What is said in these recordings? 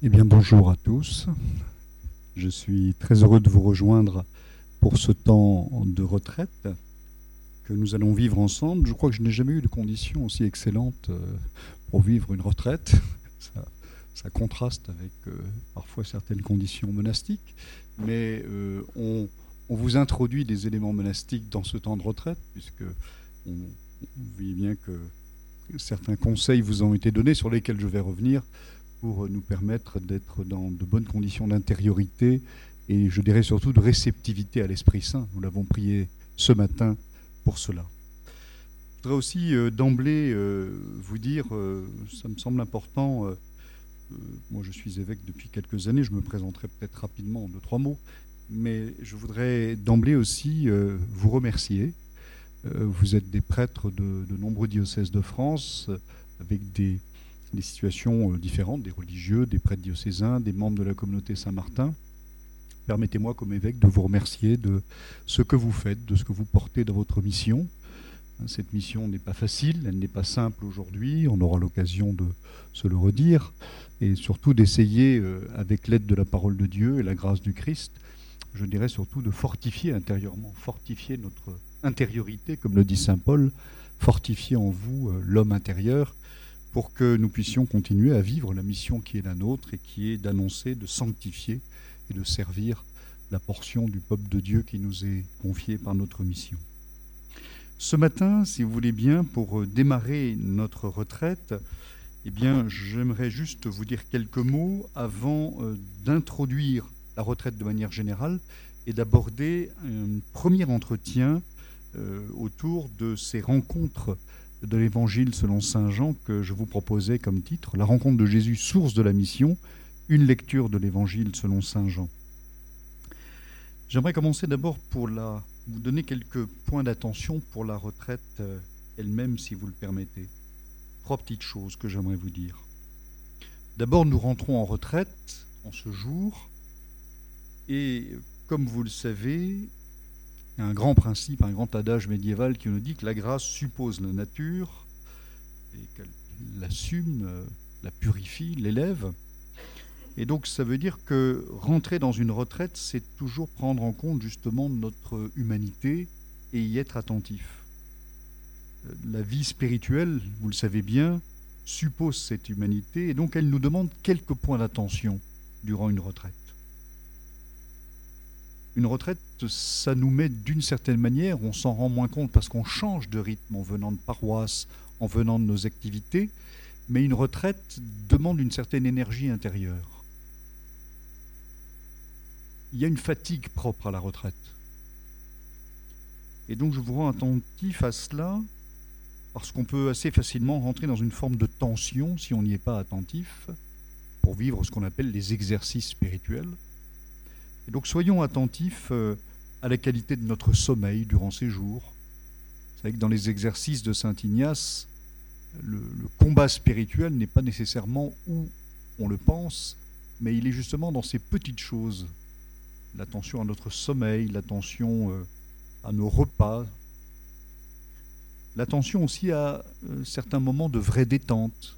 Eh bien, bonjour à tous. Je suis très heureux de vous rejoindre pour ce temps de retraite que nous allons vivre ensemble. Je crois que je n'ai jamais eu de conditions aussi excellentes pour vivre une retraite. Ça contraste avec parfois certaines conditions monastiques, mais on vous introduit des éléments monastiques dans ce temps de retraite, puisque vous voyez bien que certains conseils vous ont été donnés sur lesquels je vais revenir pour nous permettre d'être dans de bonnes conditions d'intériorité et je dirais surtout de réceptivité à l'Esprit Saint. Nous l'avons prié ce matin pour cela. Je voudrais aussi d'emblée vous dire, ça me semble important, moi je suis évêque depuis quelques années, je me présenterai peut-être rapidement en 2-3 mots, mais je voudrais d'emblée aussi vous remercier. Vous êtes des prêtres de nombreux diocèses de France, avec des situations différentes, des religieux, des prêtres diocésains, des membres de la communauté Saint-Martin. Permettez-moi, comme évêque, de vous remercier de ce que vous faites, de ce que vous portez dans votre mission. Cette mission n'est pas facile, elle n'est pas simple aujourd'hui, on aura l'occasion de se le redire, et surtout d'essayer, avec l'aide de la parole de Dieu et la grâce du Christ, je dirais surtout de fortifier intérieurement, fortifier notre intériorité, comme le dit saint Paul, fortifier en vous l'homme intérieur, pour que nous puissions continuer à vivre la mission qui est la nôtre et qui est d'annoncer, de sanctifier et de servir la portion du peuple de Dieu qui nous est confiée par notre mission. Ce matin, si vous voulez bien, pour démarrer notre retraite, eh bien, j'aimerais juste vous dire quelques mots avant d'introduire la retraite de manière générale et d'aborder un premier entretien autour de ces rencontres de l'Évangile selon saint Jean que je vous proposais comme titre, la rencontre de Jésus, source de la mission, une lecture de l'Évangile selon saint Jean. J'aimerais commencer d'abord pour vous donner quelques points d'attention pour la retraite elle-même, si vous le permettez. 3 petites choses que j'aimerais vous dire. D'abord, nous rentrons en retraite en ce jour, et comme vous le savez, il y a un grand principe, un grand adage médiéval qui nous dit que la grâce suppose la nature et qu'elle l'assume, la purifie, l'élève. Et donc ça veut dire que rentrer dans une retraite, c'est toujours prendre en compte justement notre humanité et y être attentif. La vie spirituelle, vous le savez bien, suppose cette humanité et donc elle nous demande quelques points d'attention durant une retraite. Une retraite, ça nous met d'une certaine manière, on s'en rend moins compte parce qu'on change de rythme en venant de paroisse, en venant de nos activités, mais une retraite demande une certaine énergie intérieure. Il y a une fatigue propre à la retraite. Et donc je vous rends attentif à cela, parce qu'on peut assez facilement rentrer dans une forme de tension si on n'y est pas attentif, pour vivre ce qu'on appelle les exercices spirituels. Et donc soyons attentifs à la qualité de notre sommeil durant ces jours. Vous savez que dans les exercices de saint Ignace, le combat spirituel n'est pas nécessairement où on le pense, mais il est justement dans ces petites choses. L'attention à notre sommeil, l'attention à nos repas, l'attention aussi à certains moments de vraie détente.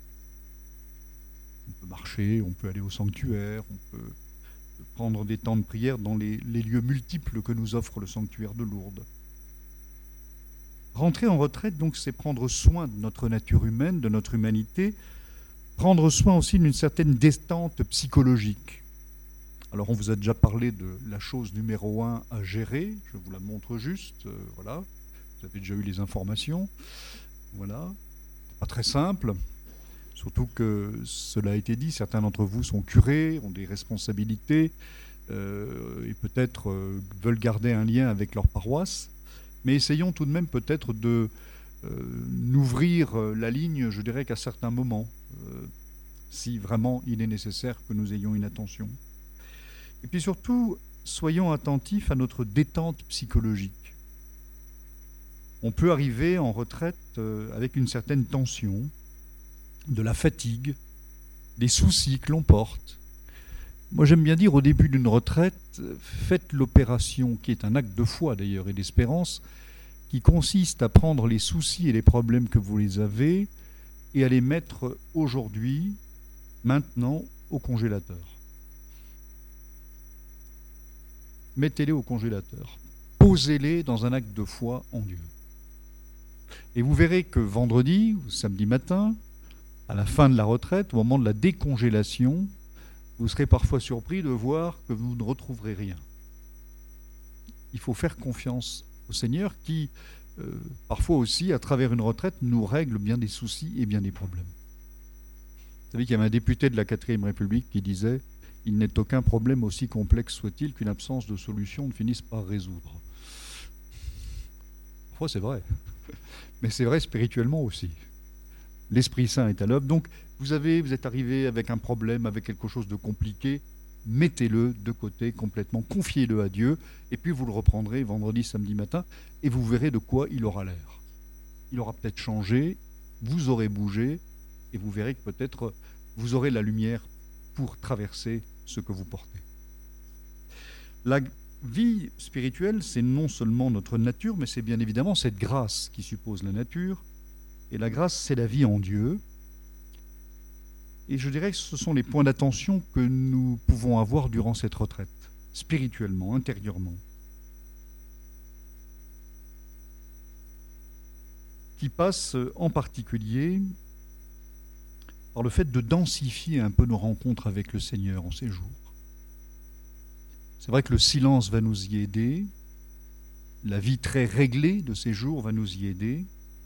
On peut marcher, on peut aller au sanctuaire, on peut prendre des temps de prière dans les lieux multiples que nous offre le sanctuaire de Lourdes. Rentrer en retraite, donc, c'est prendre soin de notre nature humaine, de notre humanité, prendre soin aussi d'une certaine détente psychologique. Alors, on vous a déjà parlé de la chose numéro 1 à gérer, je vous la montre juste, voilà, vous avez déjà eu les informations, voilà, pas très simple. Surtout que, cela a été dit, certains d'entre vous sont curés, ont des responsabilités et peut-être veulent garder un lien avec leur paroisse. Mais essayons tout de même peut-être de n'ouvrir la ligne, je dirais qu'à certains moments, si vraiment il est nécessaire que nous ayons une attention. Et puis surtout, soyons attentifs à notre détente psychologique. On peut arriver en retraite avec une certaine tension, de la fatigue, des soucis que l'on porte. Moi, j'aime bien dire au début d'une retraite, faites l'opération, qui est un acte de foi d'ailleurs et d'espérance, qui consiste à prendre les soucis et les problèmes que vous les avez et à les mettre aujourd'hui, maintenant, au congélateur. Mettez-les au congélateur. Posez-les dans un acte de foi en Dieu. Et vous verrez que vendredi ou samedi matin, à la fin de la retraite, au moment de la décongélation, vous serez parfois surpris de voir que vous ne retrouverez rien. Il faut faire confiance au Seigneur qui, parfois aussi, à travers une retraite, nous règle bien des soucis et bien des problèmes. Vous savez qu'il y avait un député de la 4e République qui disait « Il n'est aucun problème aussi complexe soit-il qu'une absence de solution ne finisse par résoudre. » Parfois c'est vrai, mais c'est vrai spirituellement aussi. L'Esprit Saint est à l'œuvre. Donc vous êtes arrivé avec un problème, avec quelque chose de compliqué, mettez-le de côté complètement, confiez-le à Dieu, et puis vous le reprendrez vendredi, samedi matin, et vous verrez de quoi il aura l'air. Il aura peut-être changé, vous aurez bougé, et vous verrez que peut-être vous aurez la lumière pour traverser ce que vous portez. La vie spirituelle, c'est non seulement notre nature, mais c'est bien évidemment cette grâce qui suppose la nature. Et la grâce, c'est la vie en Dieu. Et je dirais que ce sont les points d'attention que nous pouvons avoir durant cette retraite, spirituellement, intérieurement, qui passe en particulier par le fait de densifier un peu nos rencontres avec le Seigneur en ces jours. C'est vrai que le silence va nous y aider, la vie très réglée de ces jours va nous y aider.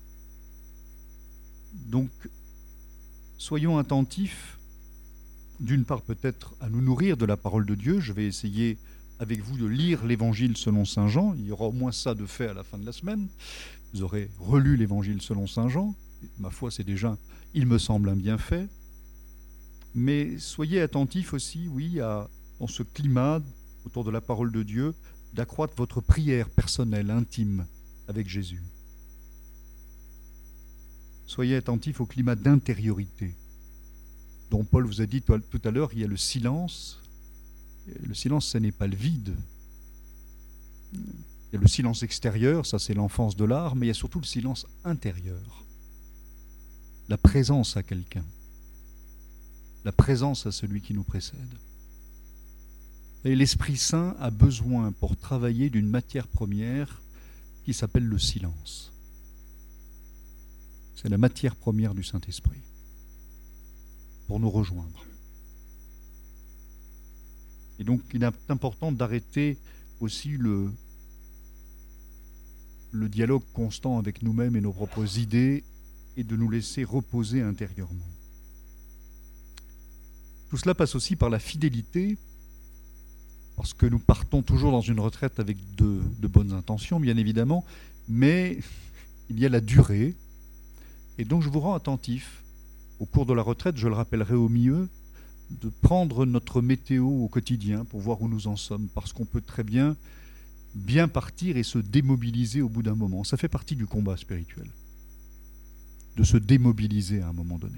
Donc, soyons attentifs, d'une part peut-être à nous nourrir de la parole de Dieu. Je vais essayer avec vous de lire l'Évangile selon saint Jean. Il y aura au moins ça de fait à la fin de la semaine. Vous aurez relu l'Évangile selon saint Jean. Ma foi, c'est déjà, il me semble, un bienfait. Mais soyez attentifs aussi, oui, dans ce climat autour de la parole de Dieu, d'accroître votre prière personnelle, intime avec Jésus. Soyez attentifs au climat d'intériorité dont Paul vous a dit tout à l'heure. Il y a le silence. Le silence, ce n'est pas le vide. Il y a le silence extérieur, ça c'est l'enfance de l'art, mais il y a surtout le silence intérieur. La présence à quelqu'un. La présence à celui qui nous précède. Et l'Esprit Saint a besoin pour travailler d'une matière première qui s'appelle le silence. C'est la matière première du Saint-Esprit pour nous rejoindre. Et donc il est important d'arrêter aussi le dialogue constant avec nous-mêmes et nos propres idées et de nous laisser reposer intérieurement. Tout cela passe aussi par la fidélité, parce que nous partons toujours dans une retraite avec de bonnes intentions, bien évidemment, mais il y a la durée. Et donc je vous rends attentif, au cours de la retraite, je le rappellerai au milieu, de prendre notre météo au quotidien pour voir où nous en sommes, parce qu'on peut très bien partir et se démobiliser au bout d'un moment. Ça fait partie du combat spirituel, de se démobiliser à un moment donné.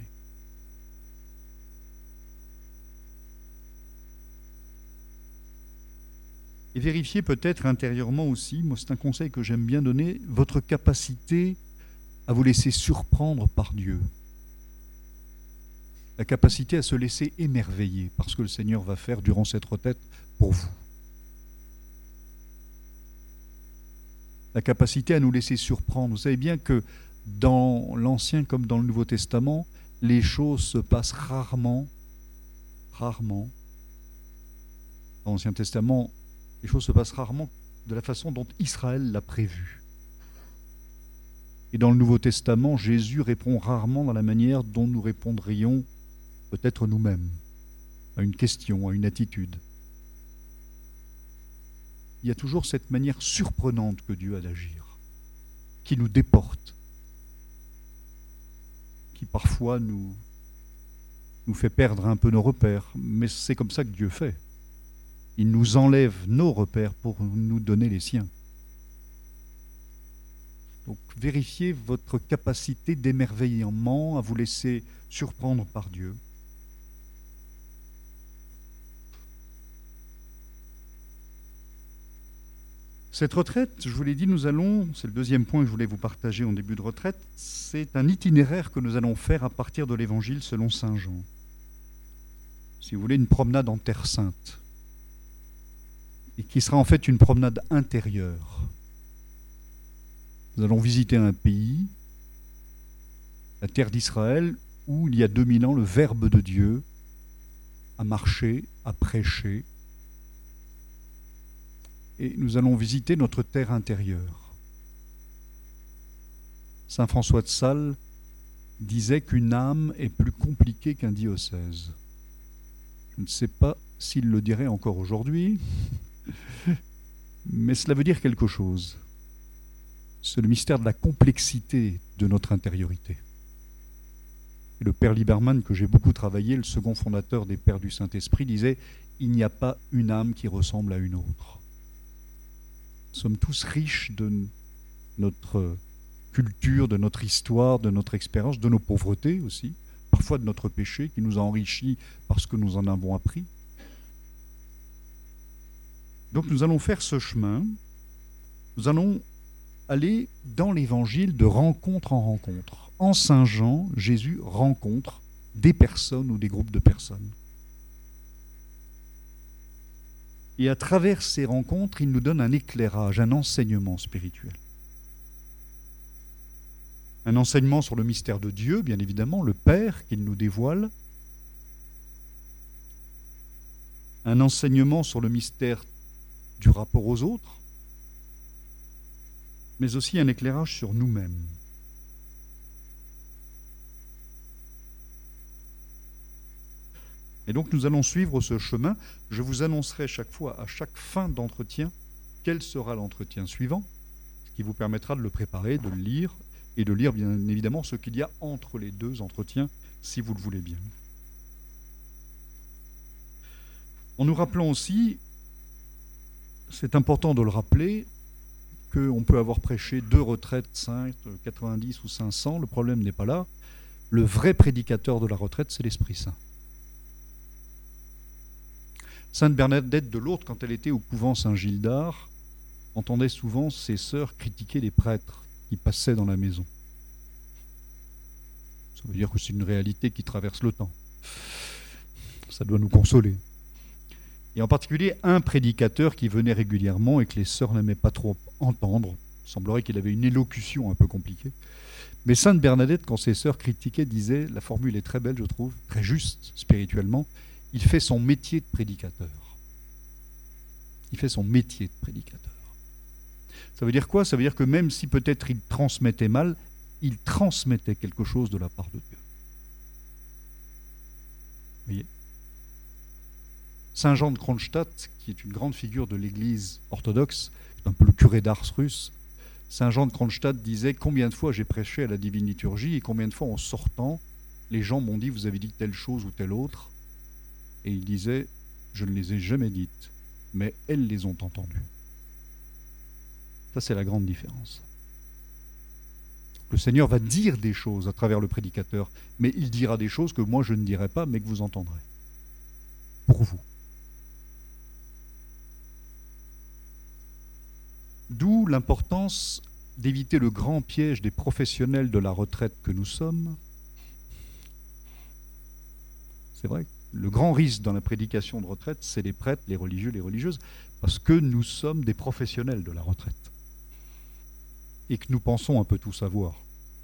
Et vérifiez peut-être intérieurement aussi, moi c'est un conseil que j'aime bien donner, votre capacité à vous laisser surprendre par Dieu. La capacité à se laisser émerveiller par ce que le Seigneur va faire durant cette retraite pour vous. La capacité à nous laisser surprendre. Vous savez bien que dans l'Ancien comme dans le Nouveau Testament, les choses se passent rarement. Dans l'Ancien Testament, les choses se passent rarement de la façon dont Israël l'a prévu. Et dans le Nouveau Testament, Jésus répond rarement dans la manière dont nous répondrions peut-être nous-mêmes à une question, à une attitude. Il y a toujours cette manière surprenante que Dieu a d'agir, qui nous déporte, qui parfois nous fait perdre un peu nos repères, mais c'est comme ça que Dieu fait. Il nous enlève nos repères pour nous donner les siens. Donc vérifiez votre capacité d'émerveillement à vous laisser surprendre par Dieu. Cette retraite, je vous l'ai dit, c'est le deuxième point que je voulais vous partager en début de retraite, c'est un itinéraire que nous allons faire à partir de l'Évangile selon saint Jean. si vous voulez, une promenade en Terre Sainte, et qui sera en fait une promenade intérieure. Nous allons visiter un pays, la terre d'Israël, où il y a 2000 ans, le Verbe de Dieu a marché, a prêché, et nous allons visiter notre terre intérieure. Saint François de Sales disait qu'une âme est plus compliquée qu'un diocèse. Je ne sais pas s'il le dirait encore aujourd'hui, mais cela veut dire quelque chose. C'est le mystère de la complexité de notre intériorité. Et le père Lieberman, que j'ai beaucoup travaillé, le second fondateur des Pères du Saint-Esprit, disait « Il n'y a pas une âme qui ressemble à une autre ». Nous sommes tous riches de notre culture, de notre histoire, de notre expérience, de nos pauvretés aussi, parfois de notre péché qui nous a enrichis parce que nous en avons appris. Donc nous allons faire ce chemin, nous allons aller dans l'évangile de rencontre en rencontre. En Saint Jean, Jésus rencontre des personnes ou des groupes de personnes. Et à travers ces rencontres, il nous donne un éclairage, un enseignement spirituel. Un enseignement sur le mystère de Dieu, bien évidemment, le Père qu'il nous dévoile. Un enseignement sur le mystère du rapport aux autres, mais aussi un éclairage sur nous-mêmes. Et donc nous allons suivre ce chemin. Je vous annoncerai chaque fois, à chaque fin d'entretien, quel sera l'entretien suivant, ce qui vous permettra de le préparer, de le lire, et de lire bien évidemment ce qu'il y a entre les deux entretiens, si vous le voulez bien. En nous rappelant aussi, c'est important de le rappeler, qu'on peut avoir prêché 2 retraites, 5, 90 ou 500, le problème n'est pas là. Le vrai prédicateur de la retraite, c'est l'Esprit Saint. Sainte Bernadette de Lourdes, quand elle était au couvent Saint-Gildard, entendait souvent ses sœurs critiquer les prêtres qui passaient dans la maison. Ça veut dire que c'est une réalité qui traverse le temps. Ça doit nous consoler. Et en particulier, un prédicateur qui venait régulièrement et que les sœurs n'aimaient pas trop entendre. Il semblerait qu'il avait une élocution un peu compliquée. Mais Sainte Bernadette, quand ses sœurs critiquaient, disait, la formule est très belle, je trouve, très juste spirituellement, il fait son métier de prédicateur. Il fait son métier de prédicateur. Ça veut dire quoi? Ça veut dire que même si peut-être il transmettait mal, il transmettait quelque chose de la part de Dieu. Vous voyez? Saint Jean de Kronstadt, qui est une grande figure de l'Église orthodoxe, un peu le curé d'Ars russe, Saint Jean de Kronstadt disait combien de fois j'ai prêché à la divine liturgie et combien de fois en sortant, les gens m'ont dit vous avez dit telle chose ou telle autre. Et il disait je ne les ai jamais dites, mais elles les ont entendues. Ça, c'est la grande différence. Le Seigneur va dire des choses à travers le prédicateur, mais il dira des choses que moi je ne dirai pas, mais que vous entendrez. Pour vous. D'où l'importance d'éviter le grand piège des professionnels de la retraite que nous sommes. C'est vrai, le grand risque dans la prédication de retraite, c'est les prêtres, les religieux, les religieuses, parce que nous sommes des professionnels de la retraite. Et que nous pensons un peu tout savoir.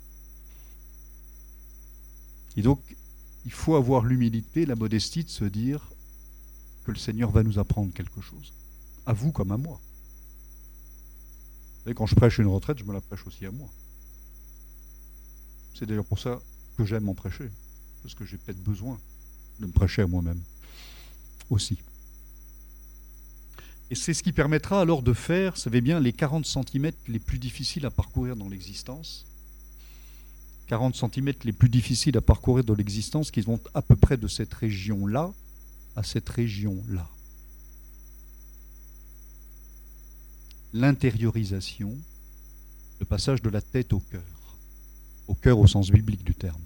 Et donc, il faut avoir l'humilité, la modestie de se dire que le Seigneur va nous apprendre quelque chose. À vous comme à moi. Vous savez, quand je prêche une retraite, je me la prêche aussi à moi. C'est d'ailleurs pour ça que j'aime en prêcher. Parce que j'ai peut-être besoin de me prêcher à moi-même aussi. Et c'est ce qui permettra alors de faire, vous savez bien, les 40 cm les plus difficiles à parcourir dans l'existence. 40 cm les plus difficiles à parcourir dans l'existence qui vont à peu près de cette région-là à cette région-là. L'intériorisation, le passage de la tête au cœur au sens biblique du terme.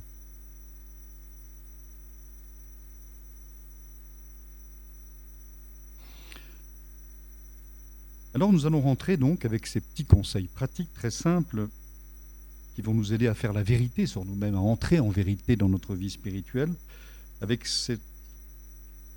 Alors nous allons rentrer donc avec ces petits conseils pratiques très simples qui vont nous aider à faire la vérité sur nous-mêmes, à entrer en vérité dans notre vie spirituelle, avec cette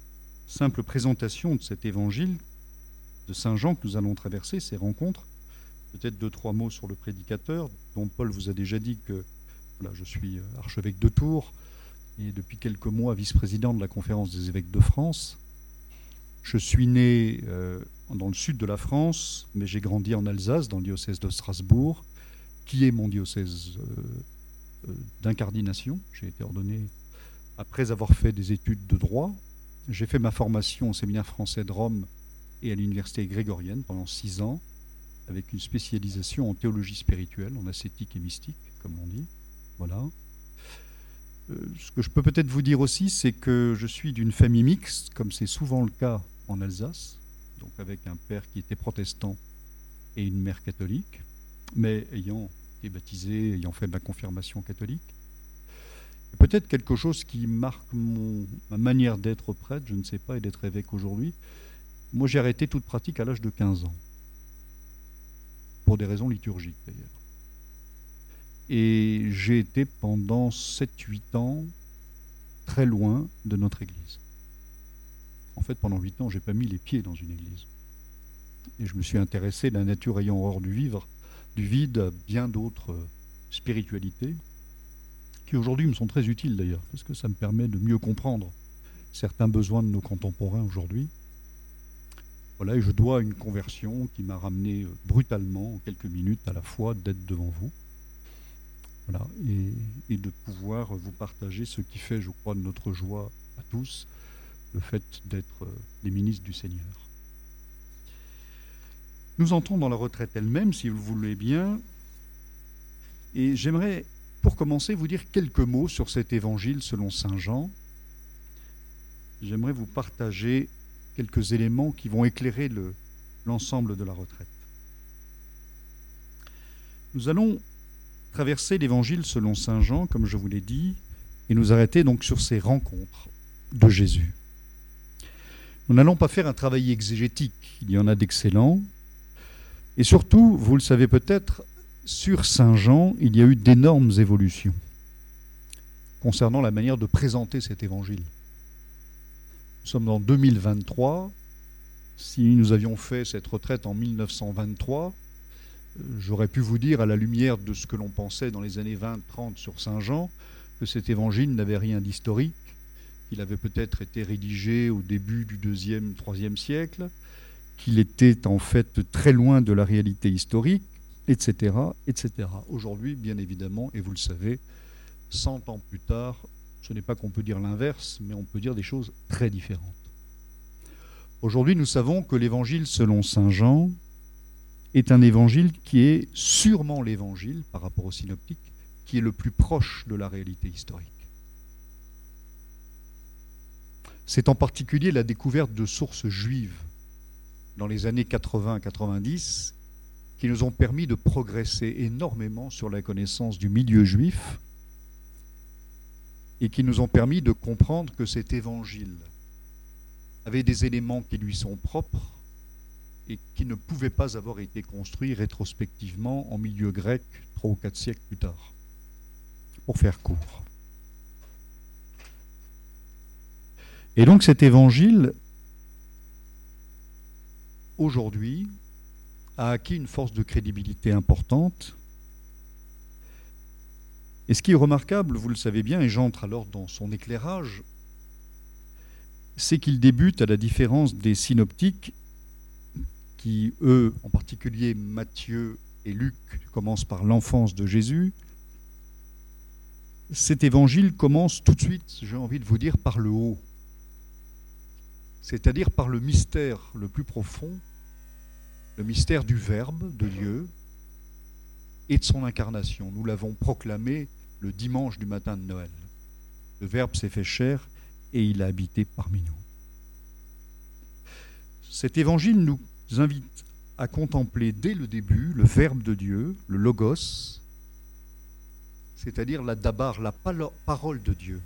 simple présentation de cet évangile de Saint Jean que nous allons traverser, ces rencontres. Peut-être 2-3 mots sur le prédicateur, dont Paul vous a déjà dit que voilà, je suis archevêque de Tours et depuis quelques mois vice-président de la Conférence des évêques de France. Je suis né dans le sud de la France, mais j'ai grandi en Alsace, dans le diocèse de Strasbourg, qui est mon diocèse d'incardination. J'ai été ordonné après avoir fait des études de droit. J'ai fait ma formation au séminaire français de Rome et à l'université grégorienne pendant 6 ans, avec une spécialisation en théologie spirituelle, en ascétique et mystique, comme on dit. Voilà. Ce que je peux peut-être vous dire aussi, c'est que je suis d'une famille mixte, comme c'est souvent le cas en Alsace, donc avec un père qui était protestant et une mère catholique, mais ayant été baptisé, ayant fait ma confirmation catholique. Et peut-être quelque chose qui marque ma manière d'être prêtre, je ne sais pas, et d'être évêque aujourd'hui. Moi, j'ai arrêté toute pratique à l'âge de 15 ans, pour des raisons liturgiques d'ailleurs. Et j'ai été pendant 7-8 ans très loin de notre église. En fait, pendant 8 ans, je n'ai pas mis les pieds dans une église. Et je me suis intéressé, la nature ayant horreur du vide, à bien d'autres spiritualités, qui aujourd'hui me sont très utiles d'ailleurs, parce que ça me permet de mieux comprendre certains besoins de nos contemporains aujourd'hui. Voilà, et je dois une conversion qui m'a ramené brutalement, en quelques minutes à la fois, d'être devant vous. Voilà, et de pouvoir vous partager ce qui fait, je crois, de notre joie à tous, le fait d'être les ministres du Seigneur. Nous entrons dans la retraite elle-même, si vous le voulez bien, et j'aimerais, pour commencer, vous dire quelques mots sur cet évangile selon Saint Jean. J'aimerais vous partager quelques éléments qui vont éclairer l'ensemble de la retraite. Nous allons traverser l'évangile selon Saint Jean, comme je vous l'ai dit, et nous arrêter donc sur ces rencontres de Jésus. Nous n'allons pas faire un travail exégétique, il y en a d'excellents, et surtout, vous le savez peut-être, sur Saint Jean, il y a eu d'énormes évolutions concernant la manière de présenter cet évangile. Nous sommes en 2023. Si nous avions fait cette retraite en 1923, j'aurais pu vous dire, à la lumière de ce que l'on pensait dans les années 20-30 sur Saint Jean, que cet évangile n'avait rien d'historique, qu'il avait peut-être été rédigé au début du 2e, 3e siècle, qu'il était en fait très loin de la réalité historique, etc., etc. Aujourd'hui, bien évidemment, et vous le savez, 100 ans plus tard, ce n'est pas qu'on peut dire l'inverse, mais on peut dire des choses très différentes. Aujourd'hui, nous savons que l'évangile selon Saint Jean est un évangile qui est sûrement l'évangile, par rapport au synoptique, qui est le plus proche de la réalité historique. C'est en particulier la découverte de sources juives dans les années 80-90 qui nous ont permis de progresser énormément sur la connaissance du milieu juif et qui nous ont permis de comprendre que cet évangile avait des éléments qui lui sont propres et qui ne pouvaient pas avoir été construits rétrospectivement en milieu grec 3 ou 4 siècles plus tard, pour faire court. Et donc cet évangile, aujourd'hui, a acquis une force de crédibilité importante. Et ce qui est remarquable, vous le savez bien, et j'entre alors dans son éclairage, c'est qu'il débute, à la différence des synoptiques, qui, eux, en particulier Matthieu et Luc, commencent par l'enfance de Jésus. Cet évangile commence tout de suite, j'ai envie de vous dire, par le haut, c'est-à-dire par le mystère le plus profond, le mystère du Verbe de Dieu et de son incarnation. Nous l'avons proclamé le dimanche du matin de Noël. Le Verbe s'est fait chair et il a habité parmi nous. Cet évangile nous invite à contempler dès le début le Verbe de Dieu, le Logos, c'est-à-dire la Dabar, la parole de Dieu.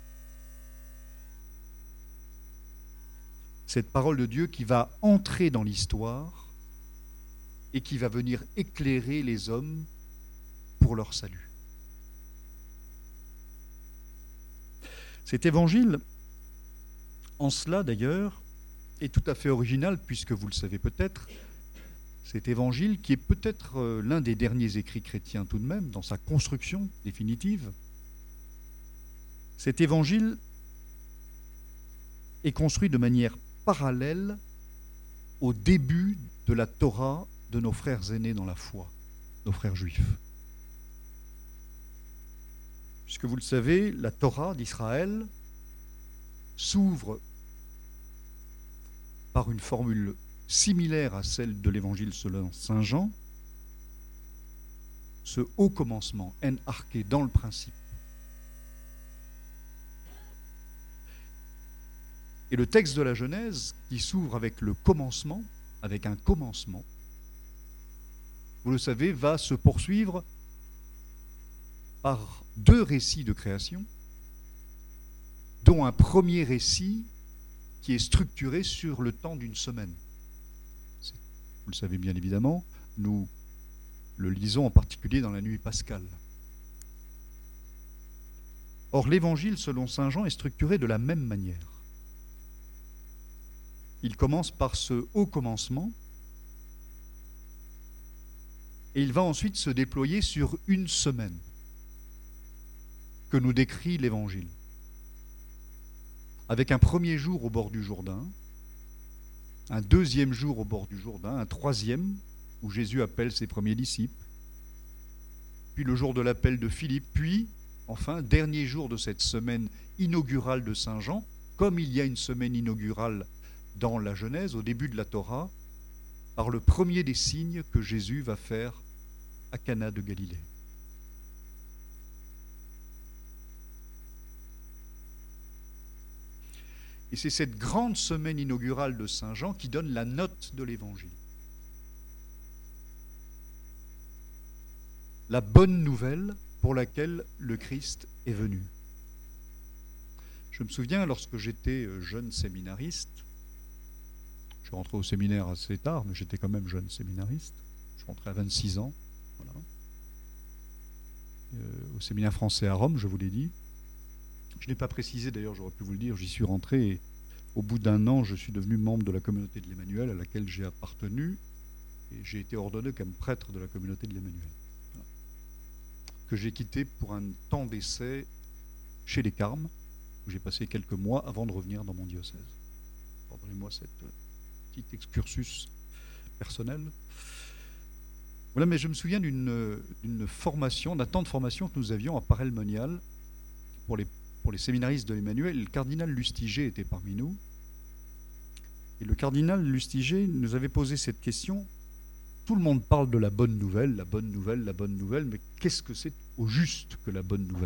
Cette parole de Dieu qui va entrer dans l'histoire et qui va venir éclairer les hommes pour leur salut. Cet évangile En cela, d'ailleurs, est tout à fait original, puisque vous le savez peut-être, cet évangile, qui est peut-être l'un des derniers écrits chrétiens tout de même, dans sa construction définitive, cet évangile est construit de manière parallèle au début de la Torah de nos frères aînés dans la foi, nos frères juifs. Puisque vous le savez, la Torah d'Israël s'ouvre par une formule similaire à celle de l'évangile selon saint Jean, ce haut commencement, en arché, dans le principe. Et le texte de la Genèse, qui s'ouvre avec le commencement, avec un commencement, vous le savez, va se poursuivre par deux récits de création, dont un premier récit qui est structuré sur le temps d'une semaine. Vous le savez bien évidemment, nous le lisons en particulier dans la nuit pascale. Or, l'évangile selon saint Jean est structuré de la même manière. Il commence par ce haut commencement et il va ensuite se déployer sur une semaine que nous décrit l'évangile. Avec un premier jour au bord du Jourdain, un deuxième jour au bord du Jourdain, un troisième où Jésus appelle ses premiers disciples, puis le jour de l'appel de Philippe, puis, enfin, dernier jour de cette semaine inaugurale de Saint Jean, comme il y a une semaine inaugurale dans la Genèse, au début de la Torah, par le premier des signes que Jésus va faire à Cana de Galilée. Et c'est cette grande semaine inaugurale de Saint Jean qui donne la note de l'Évangile. La bonne nouvelle pour laquelle le Christ est venu. Je me souviens, lorsque j'étais jeune séminariste, je suis rentré au séminaire assez tard, mais j'étais quand même jeune séminariste, je suis rentré à 26 ans, voilà. Au séminaire français à Rome, je vous l'ai dit. Je n'ai pas précisé, d'ailleurs, j'aurais pu vous le dire, j'y suis rentré et au bout d'un an, je suis devenu membre de la communauté de l'Emmanuel à laquelle j'ai appartenu et j'ai été ordonné comme prêtre de la communauté de l'Emmanuel. Voilà. Que j'ai quitté pour un temps d'essai chez les Carmes, où j'ai passé quelques mois avant de revenir dans mon diocèse. Pardonnez-moi cette petit excursus personnel. Voilà, mais je me souviens d'une formation, d'un temps de formation que nous avions à Paray-le-Monial pour les séminaristes de l'Emmanuel. Le cardinal Lustiger était parmi nous. Et le cardinal Lustiger nous avait posé cette question. Tout le monde parle de la bonne nouvelle, la bonne nouvelle, la bonne nouvelle, mais qu'est-ce que c'est au juste que la bonne nouvelle ?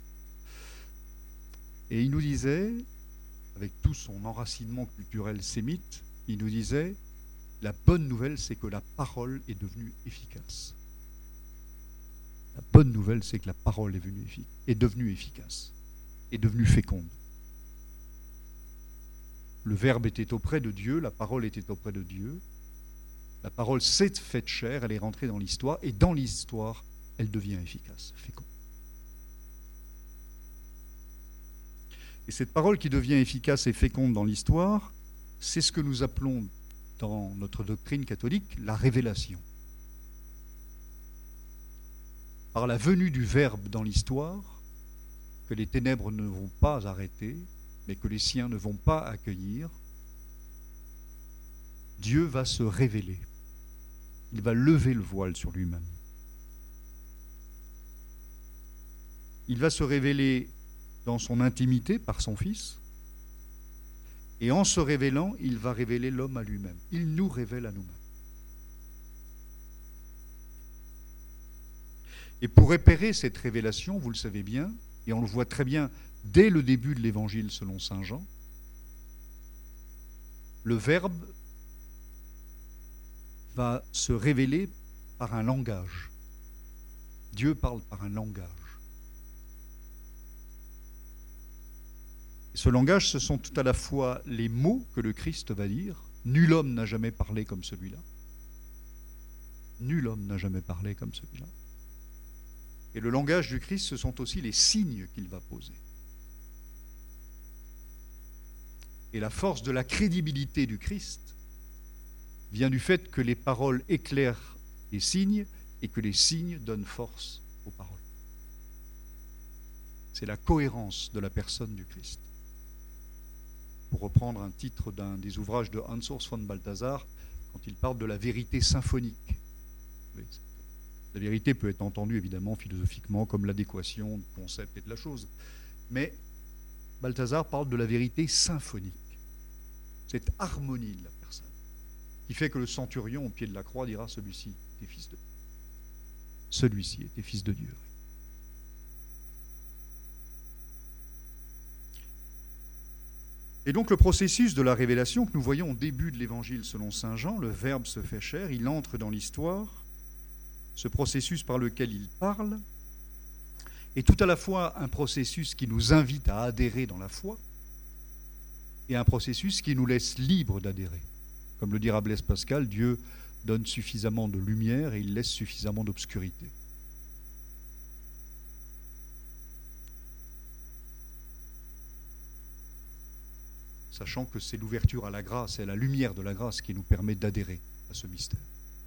Et il nous disait, avec tout son enracinement culturel sémite, il nous disait, la bonne nouvelle, c'est que la parole est devenue efficace. La bonne nouvelle, c'est que la parole est devenue efficace, est devenue féconde. Le Verbe était auprès de Dieu, la parole était auprès de Dieu. La parole s'est faite chair, elle est rentrée dans l'histoire, et dans l'histoire, elle devient efficace, féconde. Et cette parole qui devient efficace et féconde dans l'histoire, c'est ce que nous appelons dans notre doctrine catholique la révélation. Par la venue du Verbe dans l'histoire, que les ténèbres ne vont pas arrêter, mais que les siens ne vont pas accueillir, Dieu va se révéler. Il va lever le voile sur lui-même. Il va se révéler dans son intimité par son Fils, et en se révélant, il va révéler l'homme à lui-même. Il nous révèle à nous-mêmes. Et pour repérer cette révélation, vous le savez bien, et on le voit très bien dès le début de l'Évangile selon saint Jean, le Verbe va se révéler par un langage. Dieu parle par un langage. Et ce langage, ce sont tout à la fois les mots que le Christ va dire. Nul homme n'a jamais parlé comme celui-là. Nul homme n'a jamais parlé comme celui-là. Et le langage du Christ, ce sont aussi les signes qu'il va poser. Et la force de la crédibilité du Christ vient du fait que les paroles éclairent les signes et que les signes donnent force aux paroles. C'est la cohérence de la personne du Christ. Pour reprendre un titre d'un des ouvrages de Hans Urs von Balthasar, quand il parle de la vérité symphonique. La vérité peut être entendue évidemment philosophiquement comme l'adéquation du concept et de la chose. Mais Balthasar parle de la vérité symphonique. Cette harmonie de la personne qui fait que le centurion au pied de la croix dira: celui-ci était fils de Dieu. Celui-ci était fils de Dieu. Et donc le processus de la révélation que nous voyons au début de l'évangile selon saint Jean, le Verbe se fait chair, il entre dans l'histoire, ce processus par lequel il parle est tout à la fois un processus qui nous invite à adhérer dans la foi et un processus qui nous laisse libres d'adhérer. Comme le dira Blaise Pascal, Dieu donne suffisamment de lumière et il laisse suffisamment d'obscurité. Sachant que c'est l'ouverture à la grâce et à la lumière de la grâce qui nous permet d'adhérer à ce mystère.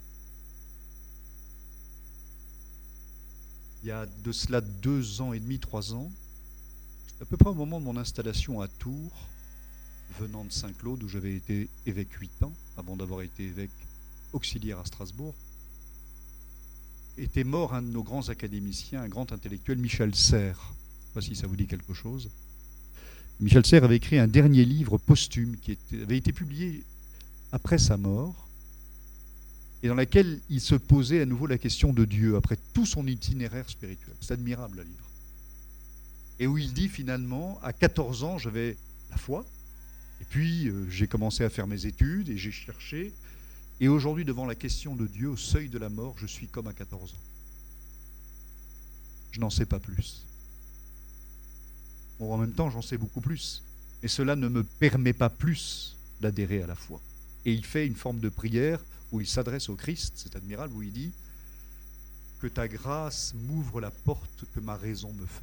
Il y a de cela 2 ans et demi, 3 ans, à peu près au moment de mon installation à Tours, venant de Saint-Claude, où j'avais été évêque 8 ans, avant d'avoir été évêque auxiliaire à Strasbourg, était mort un de nos grands académiciens, un grand intellectuel, Michel Serres. Je ne sais pas si ça vous dit quelque chose. Michel Serres avait écrit un dernier livre posthume qui avait été publié après sa mort et dans lequel il se posait à nouveau la question de Dieu après tout son itinéraire spirituel. C'est admirable à lire. Et où il dit finalement, à 14 ans, j'avais la foi et puis j'ai commencé à faire mes études et j'ai cherché et aujourd'hui, devant la question de Dieu, au seuil de la mort, je suis comme à 14 ans. Je n'en sais pas plus. Bon, en même temps, j'en sais beaucoup plus. Mais cela ne me permet pas plus d'adhérer à la foi. Et il fait une forme de prière où il s'adresse au Christ, c'est admirable, où il dit « Que ta grâce m'ouvre la porte que ma raison me ferme. »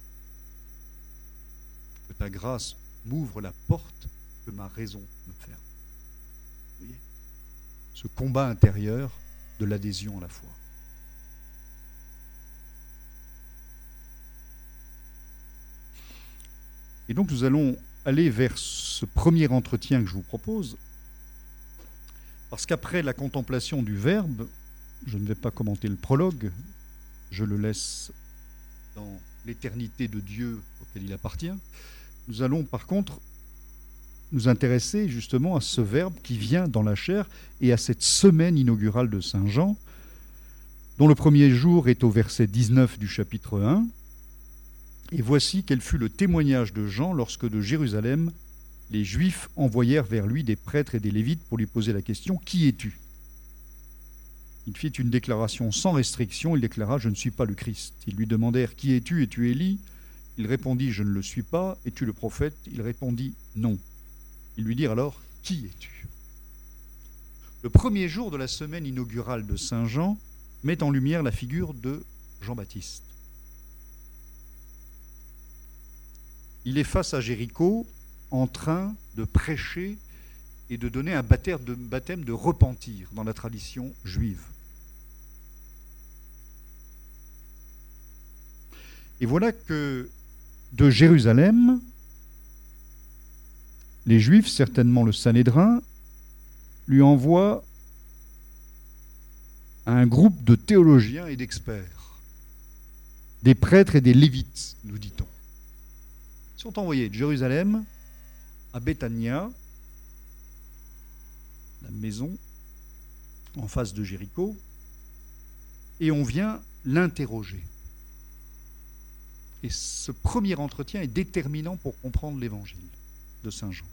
Que ta grâce m'ouvre la porte que ma raison me ferme. Vous voyez ? Ce combat intérieur de l'adhésion à la foi. Et donc nous allons aller vers ce premier entretien que je vous propose, parce qu'après la contemplation du Verbe, je ne vais pas commenter le prologue, je le laisse dans l'éternité de Dieu auquel il appartient. Nous allons par contre nous intéresser justement à ce Verbe qui vient dans la chair et à cette semaine inaugurale de Saint Jean, dont le premier jour est au verset 19 du chapitre 1. Et voici quel fut le témoignage de Jean lorsque de Jérusalem, les Juifs envoyèrent vers lui des prêtres et des Lévites pour lui poser la question « Qui es-tu » Il fit une déclaration sans restriction, il déclara « Je ne suis pas le Christ ». Ils lui demandèrent « Qui es-tu ? Es-tu Élie » Il répondit « Je ne le suis pas. Es-tu le prophète » Il répondit « Non ». Ils lui dirent alors « Qui es-tu » Le premier jour de la semaine inaugurale de Saint Jean met en lumière la figure de Jean-Baptiste. Il est face à Jéricho en train de prêcher et de donner un baptême de repentir dans la tradition juive. Et voilà que de Jérusalem, les Juifs, certainement le Sanhédrin, lui envoient un groupe de théologiens et d'experts, des prêtres et des Lévites, nous dit-on. Ils sont envoyés de Jérusalem à Béthania, la maison en face de Jéricho, et on vient l'interroger. Et ce premier entretien est déterminant pour comprendre l'évangile de Saint Jean.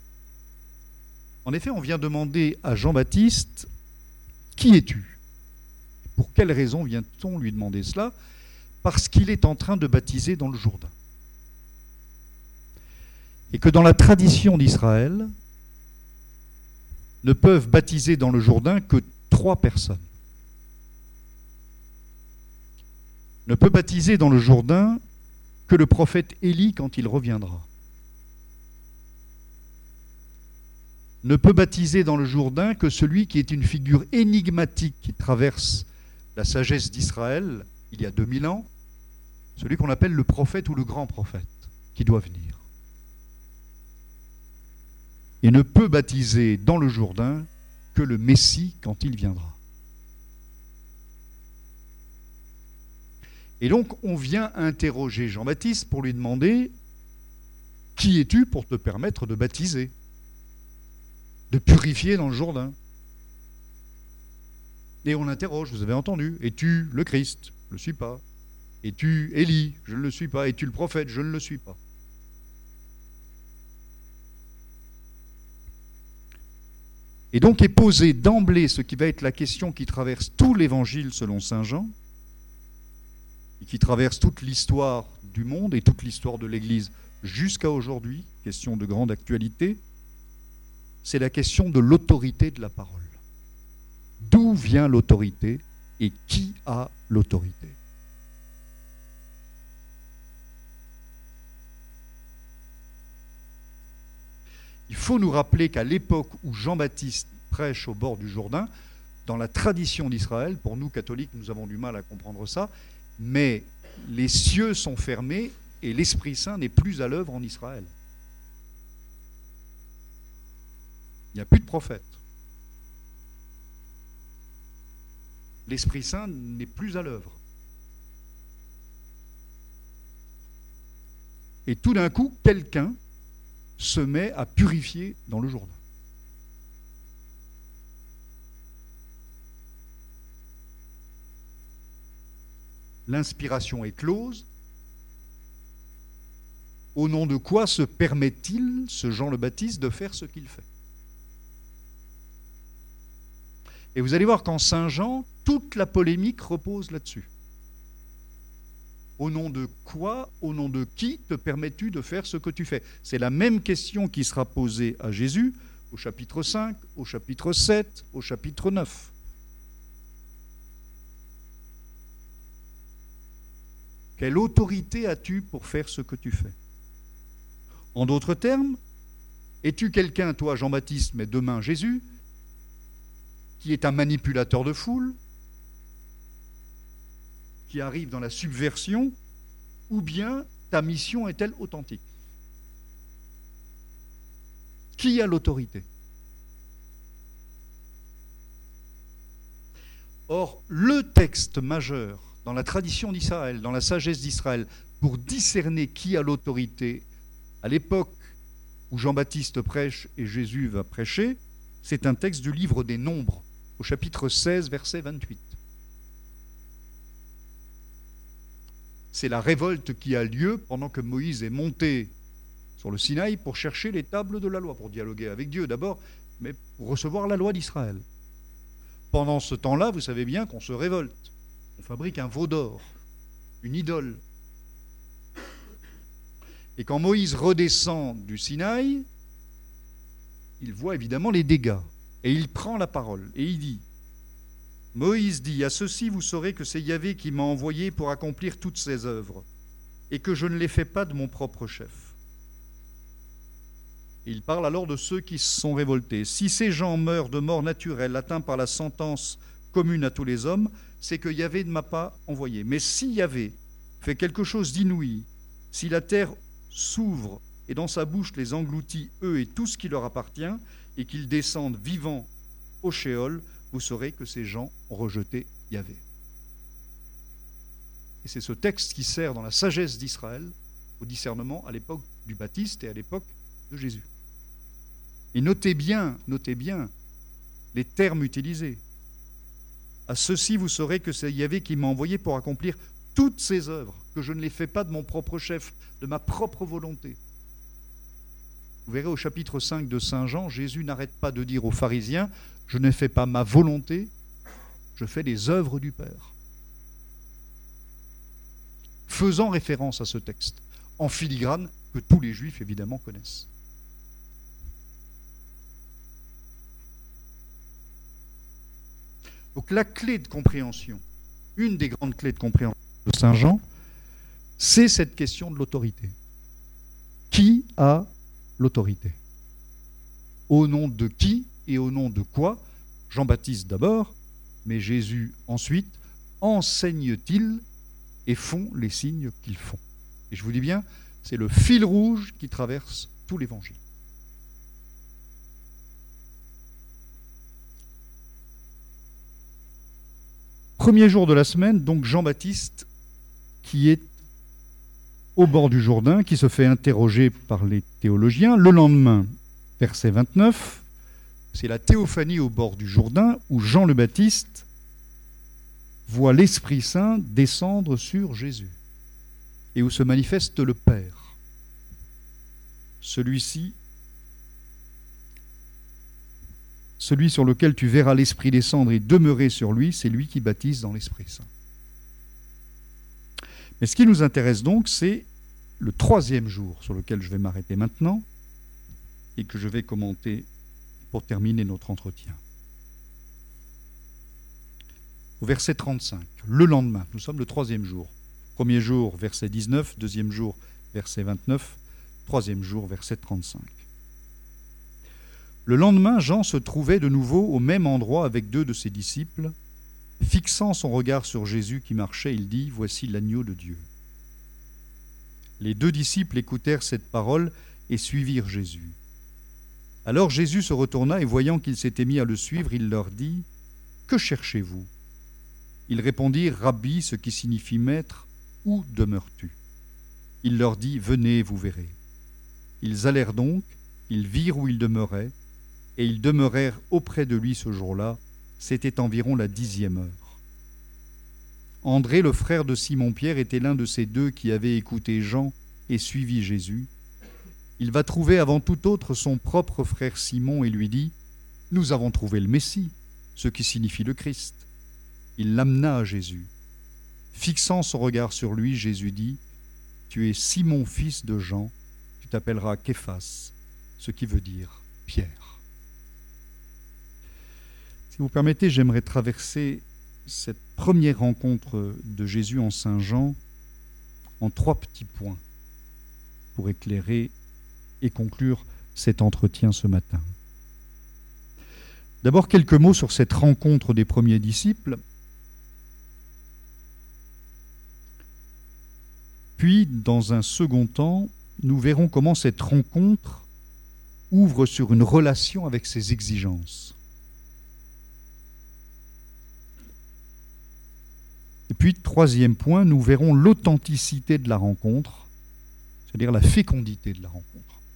En effet, on vient demander à Jean-Baptiste « Qui es-tu » Pour quelle raison vient-on lui demander cela ? Parce qu'il est en train de baptiser dans le Jourdain. Et que dans la tradition d'Israël, ne peuvent baptiser dans le Jourdain que 3 personnes. Ne peut baptiser dans le Jourdain que le prophète Élie quand il reviendra. ne peut baptiser dans le Jourdain que celui qui est une figure énigmatique qui traverse la sagesse d'Israël il y a 2000 ans, celui qu'on appelle le prophète ou le grand prophète qui doit venir. Et ne peut baptiser dans le Jourdain que le Messie quand il viendra. Et donc on vient interroger Jean-Baptiste pour lui demander « Qui es-tu pour te permettre de baptiser, de purifier dans le Jourdain ?» Et on l'interroge, vous avez entendu, « Es-tu le Christ ? Je ne le suis pas. Es-tu Élie ? Je ne le suis pas. Es-tu le prophète ? Je ne le suis pas. » Et donc est posée d'emblée ce qui va être la question qui traverse tout l'évangile selon saint Jean, et qui traverse toute l'histoire du monde et toute l'histoire de l'Église jusqu'à aujourd'hui, question de grande actualité, c'est la question de l'autorité de la parole. D'où vient l'autorité et qui a l'autorité ? Il faut nous rappeler qu'à l'époque où Jean-Baptiste prêche au bord du Jourdain, dans la tradition d'Israël, pour nous catholiques, nous avons du mal à comprendre ça, mais les cieux sont fermés et l'Esprit Saint n'est plus à l'œuvre en Israël. Il n'y a plus de prophète. L'Esprit Saint n'est plus à l'œuvre. Et tout d'un coup, quelqu'un se met à purifier dans le Jourdain. L'inspiration est close. Au nom de quoi se permet-il, ce Jean le Baptiste, de faire ce qu'il fait ? Et vous allez voir qu'en Saint Jean, toute la polémique repose là-dessus. Au nom de quoi, au nom de qui te permets-tu de faire ce que tu fais ? C'est la même question qui sera posée à Jésus au chapitre 5, au chapitre 7, au chapitre 9. Quelle autorité as-tu pour faire ce que tu fais ? En d'autres termes, es-tu quelqu'un, toi Jean-Baptiste, mais demain Jésus, qui est un manipulateur de foule, qui arrive dans la subversion, ou bien ta mission est-elle authentique ? Qui a l'autorité ? Or, le texte majeur dans la tradition d'Israël, dans la sagesse d'Israël, pour discerner qui a l'autorité à l'époque où Jean-Baptiste prêche et Jésus va prêcher, c'est un texte du livre des Nombres, au chapitre 16, verset 28. C'est la révolte qui a lieu pendant que Moïse est monté sur le Sinaï pour chercher les tables de la loi, pour dialoguer avec Dieu d'abord, mais pour recevoir la loi d'Israël. Pendant ce temps-là, vous savez bien qu'on se révolte. On fabrique un veau d'or, une idole. Et quand Moïse redescend du Sinaï, il voit évidemment les dégâts. Et il prend la parole et il dit, Moïse dit, « À ceci vous saurez que c'est Yahvé qui m'a envoyé pour accomplir toutes ses œuvres, et que je ne les fais pas de mon propre chef. » Et il parle alors de ceux qui se sont révoltés. « Si ces gens meurent de mort naturelle, atteints par la sentence commune à tous les hommes, c'est que Yahvé ne m'a pas envoyé. Mais si Yahvé fait quelque chose d'inouï, si la terre s'ouvre et dans sa bouche les engloutit, eux et tout ce qui leur appartient, et qu'ils descendent vivants au Sheol, vous saurez que ces gens ont rejeté Yahvé. » Et c'est ce texte qui sert dans la sagesse d'Israël au discernement à l'époque du Baptiste et à l'époque de Jésus. Et notez bien les termes utilisés. « À ceci vous saurez que c'est Yahvé qui m'a envoyé pour accomplir toutes ses œuvres, que je ne les fais pas de mon propre chef, de ma propre volonté. » Vous verrez au chapitre 5 de Saint Jean, Jésus n'arrête pas de dire aux pharisiens, « Je ne fais pas ma volonté, je fais les œuvres du Père. » Faisant référence à ce texte, en filigrane, que tous les Juifs évidemment connaissent. Donc la clé de compréhension, une des grandes clés de compréhension de Saint Jean, c'est cette question de l'autorité. Qui a l'autorité ? Au nom de qui et au nom de quoi? Jean-Baptiste d'abord, mais Jésus ensuite, enseigne-t-il et font les signes qu'ils font. Et je vous dis bien, c'est le fil rouge qui traverse tout l'évangile. Premier jour de la semaine, donc Jean-Baptiste qui est au bord du Jourdain, qui se fait interroger par les théologiens. Le lendemain, verset 29, c'est la théophanie au bord du Jourdain où Jean le Baptiste voit l'Esprit Saint descendre sur Jésus et où se manifeste le Père. Celui sur lequel tu verras l'Esprit descendre et demeurer sur lui, c'est lui qui baptise dans l'Esprit Saint. Mais ce qui nous intéresse donc, c'est le troisième jour sur lequel je vais m'arrêter maintenant et que je vais commenter pour terminer notre entretien. Au verset 35, le lendemain, nous sommes le troisième jour. Premier jour, verset 19, deuxième jour, verset 29, troisième jour, verset 35. Le lendemain, Jean se trouvait de nouveau au même endroit avec deux de ses disciples. Fixant son regard sur Jésus qui marchait, il dit « Voici l'agneau de Dieu ». Les deux disciples écoutèrent cette parole et suivirent Jésus. Alors Jésus se retourna et voyant qu'ils s'étaient mis à le suivre, il leur dit « Que cherchez-vous » Ils répondirent « Rabbi », ce qui signifie « maître », « Où demeures-tu » Il leur dit « Venez, vous verrez ». Ils allèrent donc, ils virent où il demeurait, et ils demeurèrent auprès de lui ce jour-là. C'était environ la 10e heure. André, le frère de Simon-Pierre, était l'un de ces deux qui avaient écouté Jean et suivi Jésus. Il va trouver avant tout autre son propre frère Simon et lui dit « Nous avons trouvé le Messie », ce qui signifie le Christ. Il l'amena à Jésus. Fixant son regard sur lui, Jésus dit « Tu es Simon, fils de Jean, tu t'appelleras Képhas, ce qui veut dire Pierre. » Si vous permettez, j'aimerais traverser cette première rencontre de Jésus en Saint Jean en 3 petits points pour éclairer et conclure cet entretien ce matin. D'abord, quelques mots sur cette rencontre des premiers disciples. Puis, dans un second temps, nous verrons comment cette rencontre ouvre sur une relation avec ses exigences. Et puis, troisième point, nous verrons l'authenticité de la rencontre, c'est-à-dire la fécondité de la rencontre.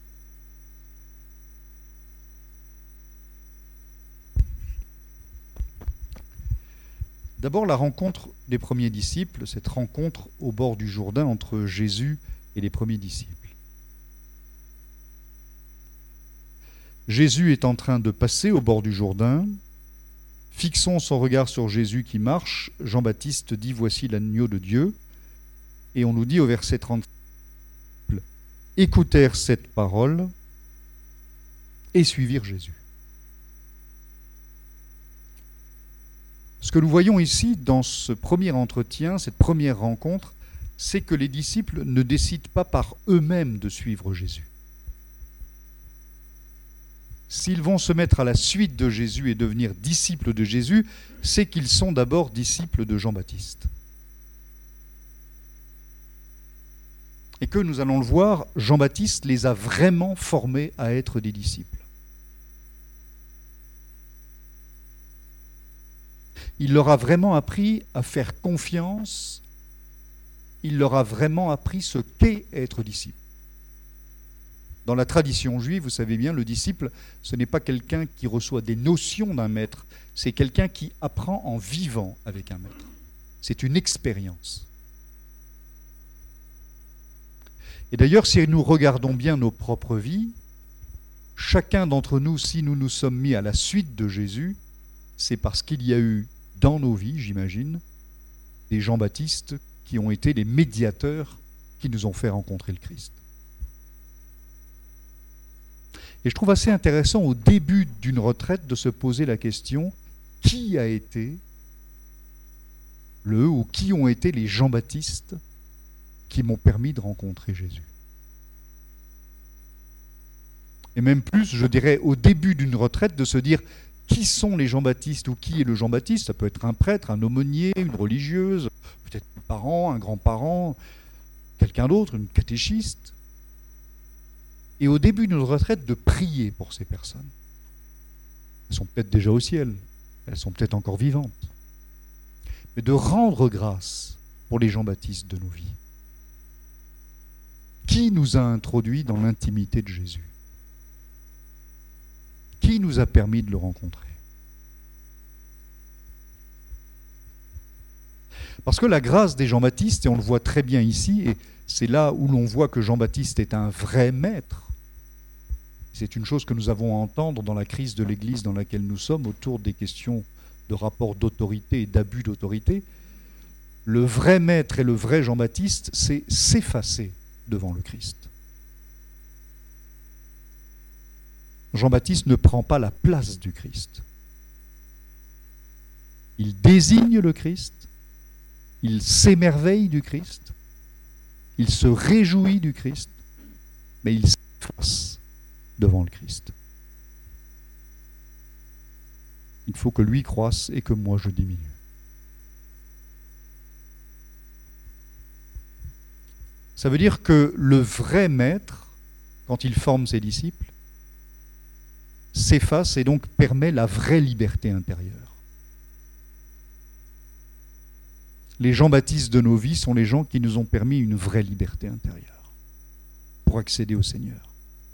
D'abord, la rencontre des premiers disciples, cette rencontre au bord du Jourdain entre Jésus et les premiers disciples. Jésus est en train de passer au bord du Jourdain. Fixons son regard sur Jésus qui marche. Jean-Baptiste dit « Voici l'agneau de Dieu ». Et on nous dit au verset 30, « Écoutèrent cette parole et suivirent Jésus ». Ce que nous voyons ici dans ce premier entretien, cette première rencontre, c'est que les disciples ne décident pas par eux-mêmes de suivre Jésus. S'ils vont se mettre à la suite de Jésus et devenir disciples de Jésus, c'est qu'ils sont d'abord disciples de Jean-Baptiste. Et que nous allons le voir, Jean-Baptiste les a vraiment formés à être des disciples. Il leur a vraiment appris à faire confiance. Il leur a vraiment appris ce qu'est être disciple. Dans la tradition juive, vous savez bien, le disciple, ce n'est pas quelqu'un qui reçoit des notions d'un maître, c'est quelqu'un qui apprend en vivant avec un maître. C'est une expérience. Et d'ailleurs, si nous regardons bien nos propres vies, chacun d'entre nous, si nous nous sommes mis à la suite de Jésus, c'est parce qu'il y a eu dans nos vies, j'imagine, des Jean-Baptiste qui ont été les médiateurs qui nous ont fait rencontrer le Christ. Et je trouve assez intéressant au début d'une retraite de se poser la question « Qui a été ou qui ont été les Jean-Baptiste qui m'ont permis de rencontrer Jésus ?» et même plus, je dirais, au début d'une retraite, de se dire qui sont les Jean-Baptiste ou qui est le Jean-Baptiste. Ça peut être un prêtre, un aumônier, une religieuse, peut-être un parent, un grand-parent, quelqu'un d'autre, une catéchiste. Et au début d'une retraite, de prier pour ces personnes. Elles sont peut-être déjà au ciel, elles sont peut-être encore vivantes. Mais de rendre grâce pour les Jean-Baptiste de nos vies. Qui nous a introduits dans l'intimité de Jésus? Qui nous a permis de le rencontrer? Parce que la grâce des Jean-Baptiste, et on le voit très bien ici, et c'est là où l'on voit que Jean-Baptiste est un vrai maître. C'est une chose que nous avons à entendre dans la crise de l'Église dans laquelle nous sommes, autour des questions de rapport d'autorité et d'abus d'autorité. Le vrai maître et le vrai Jean-Baptiste, c'est s'effacer devant le Christ. Jean-Baptiste ne prend pas la place du Christ. Il désigne le Christ, il s'émerveille du Christ, il se réjouit du Christ, mais il s'efface devant le Christ. Il faut que lui croisse et que moi je diminue. Ça veut dire que le vrai maître, quand il forme ses disciples, s'efface et donc permet la vraie liberté intérieure. Les Jean-Baptiste de nos vies sont les gens qui nous ont permis une vraie liberté intérieure pour accéder au Seigneur.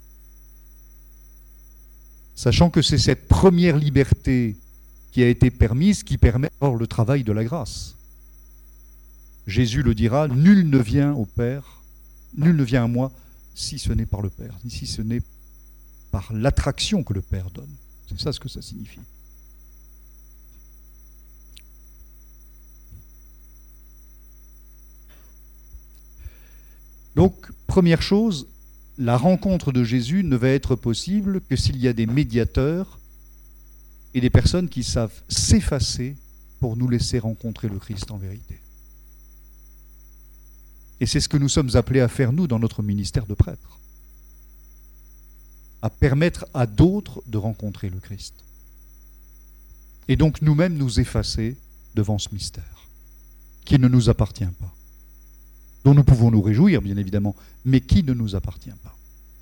Sachant que c'est cette première liberté qui a été permise qui permet alors le travail de la grâce. Jésus le dira, nul ne vient au Père, nul ne vient à moi si ce n'est par le Père, si ce n'est par l'attraction que le Père donne. C'est ça ce que ça signifie. Donc, première chose, la rencontre de Jésus ne va être possible que s'il y a des médiateurs et des personnes qui savent s'effacer pour nous laisser rencontrer le Christ en vérité. Et c'est ce que nous sommes appelés à faire, nous, dans notre ministère de prêtre. À permettre à d'autres de rencontrer le Christ. Et donc nous-mêmes nous effacer devant ce mystère, qui ne nous appartient pas, dont nous pouvons nous réjouir, bien évidemment, mais qui ne nous appartient pas.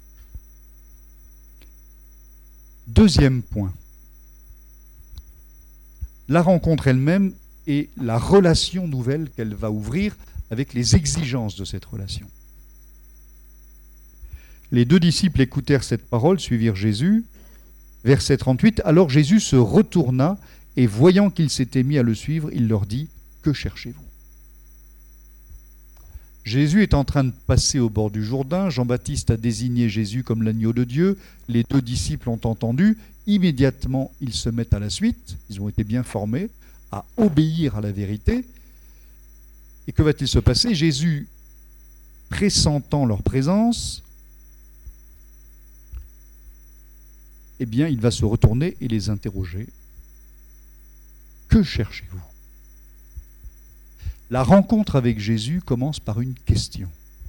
Deuxième point. La rencontre elle-même et la relation nouvelle qu'elle va ouvrir avec les exigences de cette relation. Les deux disciples écoutèrent cette parole, suivirent Jésus. Verset 38, alors Jésus se retourna et voyant qu'ils s'étaient mis à le suivre, il leur dit, que cherchez-vous? Jésus est en train de passer au bord du Jourdain. Jean-Baptiste a désigné Jésus comme l'agneau de Dieu. Les deux disciples ont entendu. Immédiatement, ils se mettent à la suite. Ils ont été bien formés à obéir à la vérité. Et que va-t-il se passer? Jésus, pressentant leur présence, eh bien, il va se retourner et les interroger. Que cherchez-vous? La rencontre avec Jésus commence par une question.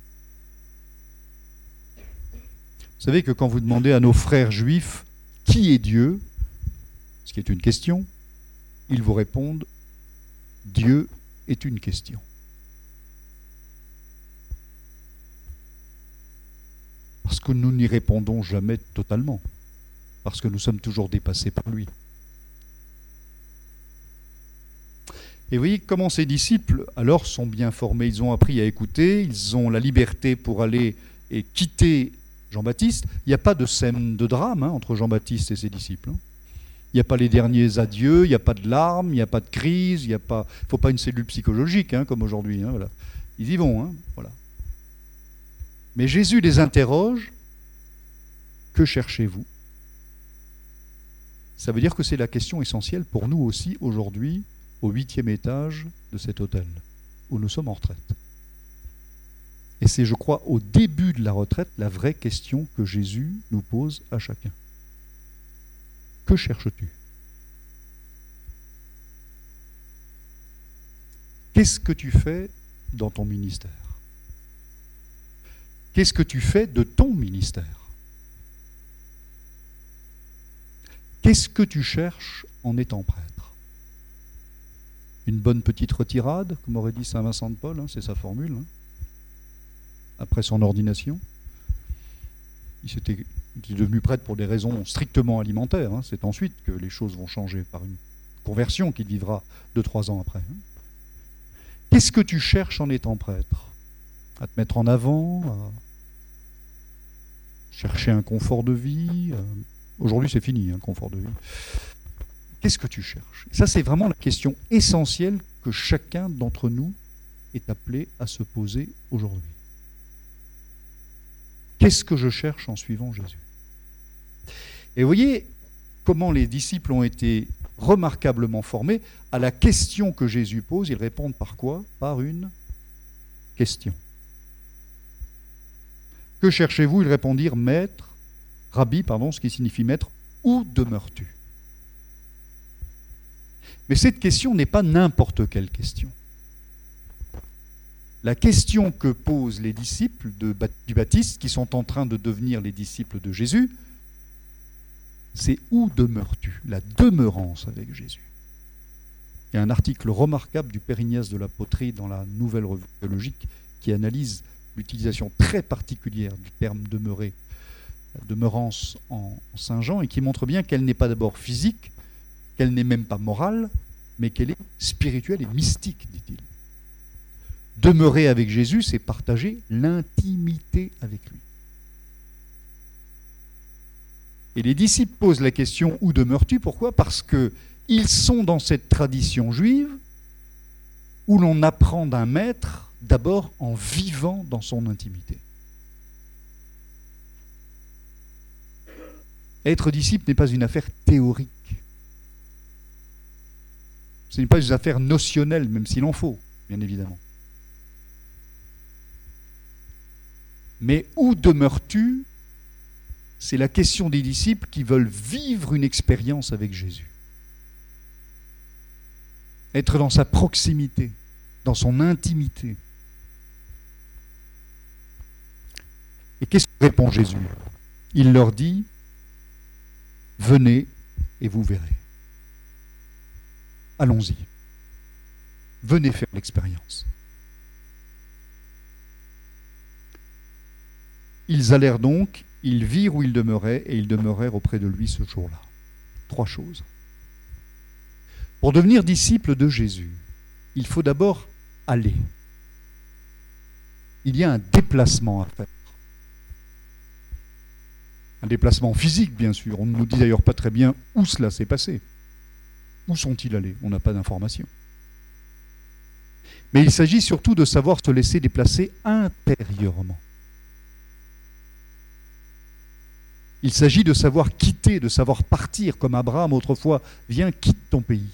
Vous savez que quand vous demandez à nos frères juifs qui est Dieu, ce qui est une question, ils vous répondent Dieu est une question. Parce que nous n'y répondons jamais totalement, parce que nous sommes toujours dépassés par lui. Et vous voyez comment ces disciples, alors, sont bien formés. Ils ont appris à écouter, ils ont la liberté pour aller et quitter Jean-Baptiste. Il n'y a pas de scène de drame entre Jean-Baptiste et ses disciples. Il n'y a pas les derniers adieux, il n'y a pas de larmes, il n'y a pas de crise, il ne faut pas une cellule psychologique comme aujourd'hui. Voilà. Ils y vont. Voilà. Mais Jésus les interroge. Que cherchez-vous? Ça veut dire que c'est la question essentielle pour nous aussi aujourd'hui, au 8e étage de cet hôtel, où nous sommes en retraite. Et c'est, je crois, au début de la retraite, la vraie question que Jésus nous pose à chacun. Que cherches-tu? Qu'est-ce que tu fais dans ton ministère? Qu'est-ce que tu fais de ton ministère? Qu'est-ce que tu cherches en étant prêtre? Une bonne petite retirade, comme aurait dit saint Vincent de Paul, hein, c'est sa formule, hein, après son ordination. Il était devenu prêtre pour des raisons strictement alimentaires. Hein. C'est ensuite que les choses vont changer par une conversion qu'il vivra 2-3 ans après. Hein. Qu'est-ce que tu cherches en étant prêtre? À te mettre en avant, à chercher un confort de vie. Aujourd'hui, c'est fini, un confort de vie. Qu'est-ce que tu cherches? Ça, c'est vraiment la question essentielle que chacun d'entre nous est appelé à se poser aujourd'hui. Qu'est-ce que je cherche en suivant Jésus? Et vous voyez comment les disciples ont été remarquablement formés à la question que Jésus pose. Ils répondent par quoi? Par une question. Que cherchez-vous? Ils répondirent, Maître, Rabbi, pardon, ce qui signifie maître, où demeures-tu? Mais cette question n'est pas n'importe quelle question. La question que posent les disciples du Baptiste, qui sont en train de devenir les disciples de Jésus, c'est où demeures-tu? La demeurance avec Jésus. Il y a un article remarquable du Père Ignace de la Poterie dans la Nouvelle Revue théologique qui analyse l'utilisation très particulière du terme demeurer, la demeurance en Saint Jean, et qui montre bien qu'elle n'est pas d'abord physique, qu'elle n'est même pas morale, mais qu'elle est spirituelle et mystique, dit-il. Demeurer avec Jésus, c'est partager l'intimité avec lui. Et les disciples posent la question « Où demeures-tu » Pourquoi? Parce qu'ils sont dans cette tradition juive où l'on apprend d'un maître d'abord en vivant dans son intimité. Être disciple n'est pas une affaire théorique. Ce n'est pas une affaire notionnelle, même s'il en faut, bien évidemment. Mais où demeures-tu? C'est la question des disciples qui veulent vivre une expérience avec Jésus. Être dans sa proximité, dans son intimité. Et qu'est-ce que répond Jésus? Il leur dit, venez et vous verrez. Allons-y. Venez faire l'expérience. Ils allèrent donc, ils virent où il demeurait, et ils demeurèrent auprès de lui ce jour-là. 3 choses. Pour devenir disciple de Jésus, il faut d'abord aller. Il y a un déplacement à faire. Un déplacement physique, bien sûr. On ne nous dit d'ailleurs pas très bien où cela s'est passé. Où sont-ils allés? On n'a pas d'informations. Mais il s'agit surtout de savoir se laisser déplacer intérieurement. Il s'agit de savoir quitter, de savoir partir, comme Abraham autrefois, viens, quitte ton pays.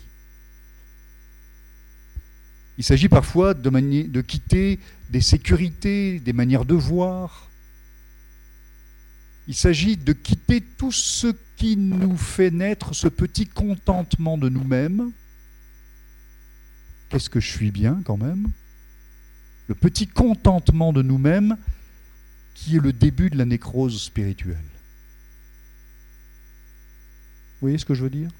Il s'agit parfois de quitter des sécurités, des manières de voir. Il s'agit de quitter tout ce qui nous fait naître ce petit contentement de nous-mêmes. Qu'est-ce que je suis bien quand même? Le petit contentement de nous-mêmes qui est le début de la nécrose spirituelle. Vous voyez ce que je veux dire?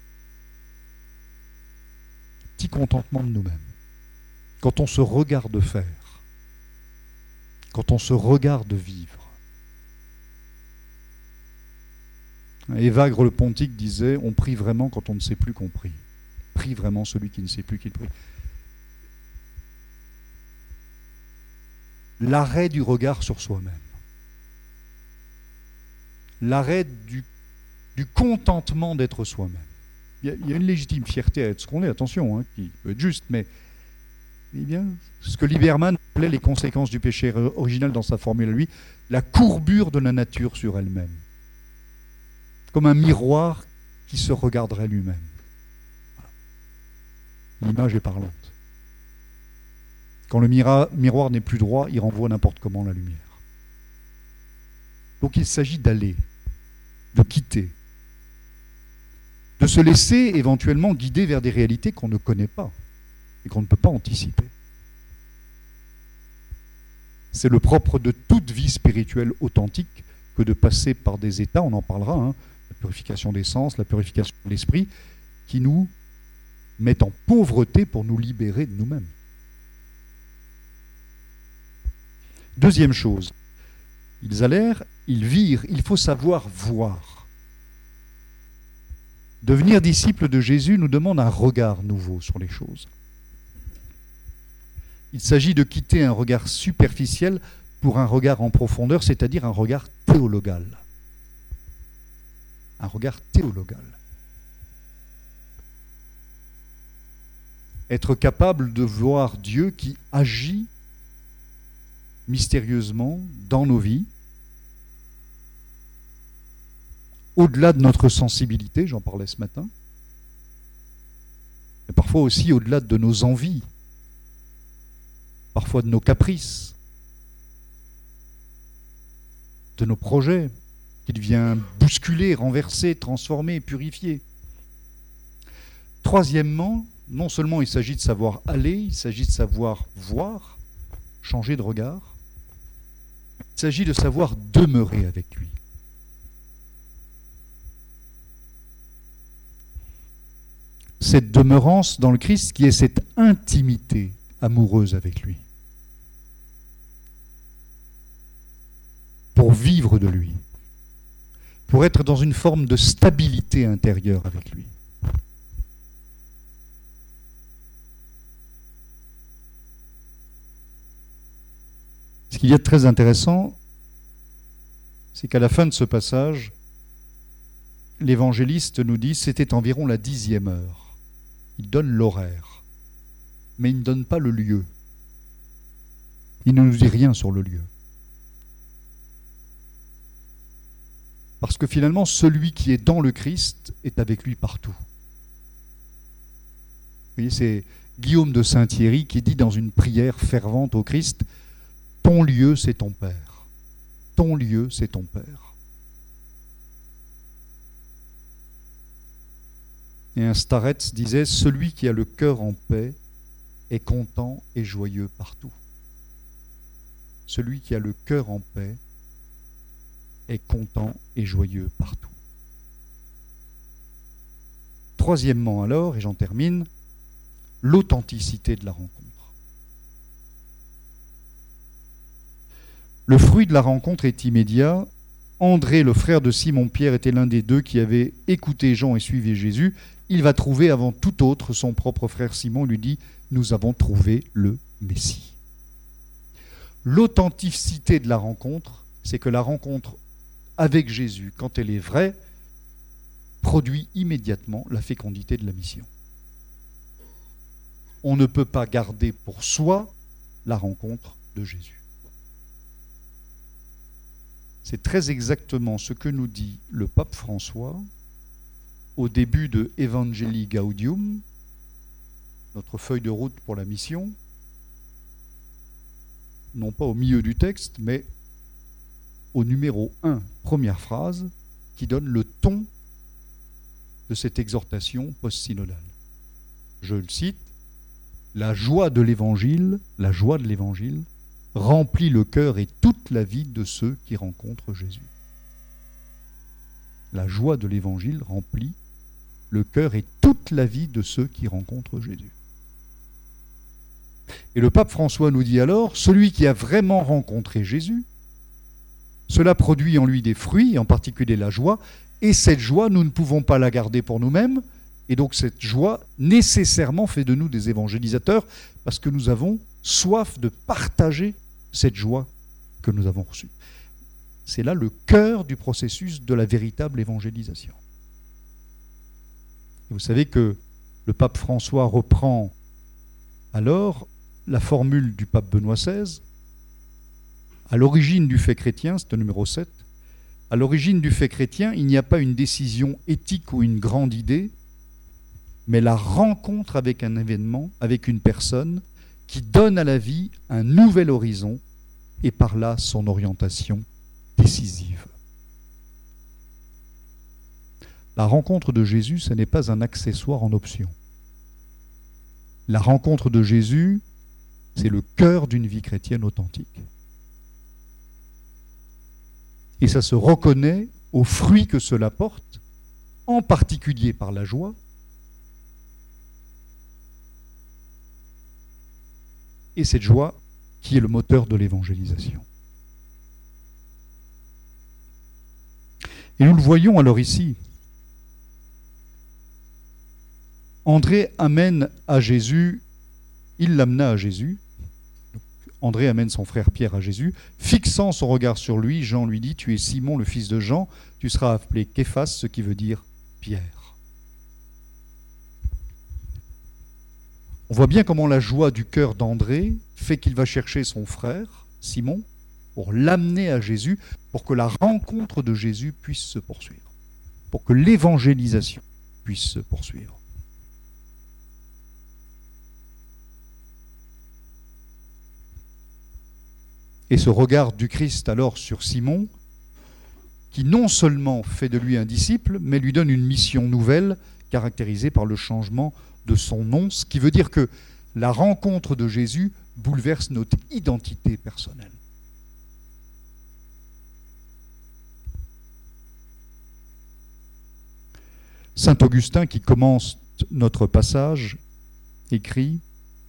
Petit contentement de nous-mêmes. Quand on se regarde faire, quand on se regarde vivre. Évagre le Pontique disait, on prie vraiment quand on ne sait plus qu'on prie. Prie vraiment celui qui ne sait plus qu'il prie. L'arrêt du regard sur soi-même. L'arrêt du contentement d'être soi-même. Il y a une légitime fierté à être ce qu'on est, attention, hein, qui peut être juste, mais eh bien, ce que Lieberman appelait les conséquences du péché original dans sa formule à lui, la courbure de la nature sur elle-même. Comme un miroir qui se regarderait lui-même. L'image est parlante. Quand le miroir n'est plus droit, il renvoie n'importe comment la lumière. Donc il s'agit d'aller, de quitter, de se laisser éventuellement guider vers des réalités qu'on ne connaît pas et qu'on ne peut pas anticiper. C'est le propre de toute vie spirituelle authentique que de passer par des états, on en parlera, hein, la purification des sens, la purification de l'esprit, qui nous mettent en pauvreté pour nous libérer de nous-mêmes. Deuxième chose, ils allèrent, ils virent, il faut savoir voir. Devenir disciple de Jésus nous demande un regard nouveau sur les choses. Il s'agit de quitter un regard superficiel pour un regard en profondeur, c'est-à-dire un regard théologal. Un regard théologal. Être capable de voir Dieu qui agit mystérieusement dans nos vies, au-delà de notre sensibilité, j'en parlais ce matin, mais parfois aussi au-delà de nos envies, parfois de nos caprices, de nos projets, qu'il vient bousculer, renverser, transformer, purifier. Troisièmement, non seulement il s'agit de savoir aller, il s'agit de savoir voir, changer de regard, il s'agit de savoir demeurer avec lui. Cette demeurance dans le Christ qui est cette intimité amoureuse avec lui. Pour vivre de lui. Pour être dans une forme de stabilité intérieure avec lui. Ce qu'il y a de très intéressant, c'est qu'à la fin de ce passage, l'évangéliste nous dit que c'était environ la 10e heure. Il donne l'horaire, mais il ne donne pas le lieu. Il ne nous dit rien sur le lieu. Parce que finalement, celui qui est dans le Christ est avec lui partout. Vous voyez, c'est Guillaume de Saint-Thierry qui dit dans une prière fervente au Christ, « Ton lieu, c'est ton Père. Ton lieu, c'est ton Père. » Et un Starretz disait « Celui qui a le cœur en paix est content et joyeux partout. » Celui qui a le cœur en paix est content et joyeux partout. Troisièmement alors, et j'en termine, l'authenticité de la rencontre. Le fruit de la rencontre est immédiat. André, le frère de Simon-Pierre, était l'un des deux qui avait écouté Jean et suivi Jésus. Il va trouver avant tout autre son propre frère Simon et lui dit « Nous avons trouvé le Messie ». L'authenticité de la rencontre, c'est que la rencontre avec Jésus, quand elle est vraie, produit immédiatement la fécondité de la mission. On ne peut pas garder pour soi la rencontre de Jésus. C'est très exactement ce que nous dit le pape François au début de Evangelii Gaudium, notre feuille de route pour la mission, non pas au milieu du texte, mais au numéro 1, première phrase, qui donne le ton de cette exhortation post-synodale. Je le cite, « La joie de l'Évangile remplit le cœur et toute la vie de ceux qui rencontrent Jésus. » La joie de l'Évangile remplit le cœur et toute la vie de ceux qui rencontrent Jésus. Et le pape François nous dit alors, celui qui a vraiment rencontré Jésus, cela produit en lui des fruits, en particulier la joie, et cette joie, nous ne pouvons pas la garder pour nous-mêmes, et donc cette joie nécessairement fait de nous des évangélisateurs, parce que nous avons soif de partager cette joie que nous avons reçue. C'est là le cœur du processus de la véritable évangélisation. Et vous savez que le pape François reprend alors la formule du pape Benoît XVI. À l'origine du fait chrétien, c'est le numéro 7, à l'origine du fait chrétien, il n'y a pas une décision éthique ou une grande idée, mais la rencontre avec un événement, avec une personne qui donne à la vie un nouvel horizon et par là son orientation décisive. La rencontre de Jésus, ce n'est pas un accessoire en option. La rencontre de Jésus, c'est le cœur d'une vie chrétienne authentique. Et ça se reconnaît aux fruits que cela porte, en particulier par la joie, et cette joie qui est le moteur de l'évangélisation. Et nous le voyons alors ici. André amène à Jésus, il l'amena à Jésus. André amène son frère Pierre à Jésus. Fixant son regard sur lui, Jean lui dit, « Tu es Simon, le fils de Jean, tu seras appelé Képhas, ce qui veut dire Pierre. » On voit bien comment la joie du cœur d'André fait qu'il va chercher son frère, Simon, pour l'amener à Jésus, pour que la rencontre de Jésus puisse se poursuivre, pour que l'évangélisation puisse se poursuivre. Et ce regard du Christ alors sur Simon, qui non seulement fait de lui un disciple, mais lui donne une mission nouvelle, caractérisée par le changement de son nom, ce qui veut dire que la rencontre de Jésus bouleverse notre identité personnelle. Saint Augustin, qui commence notre passage, écrit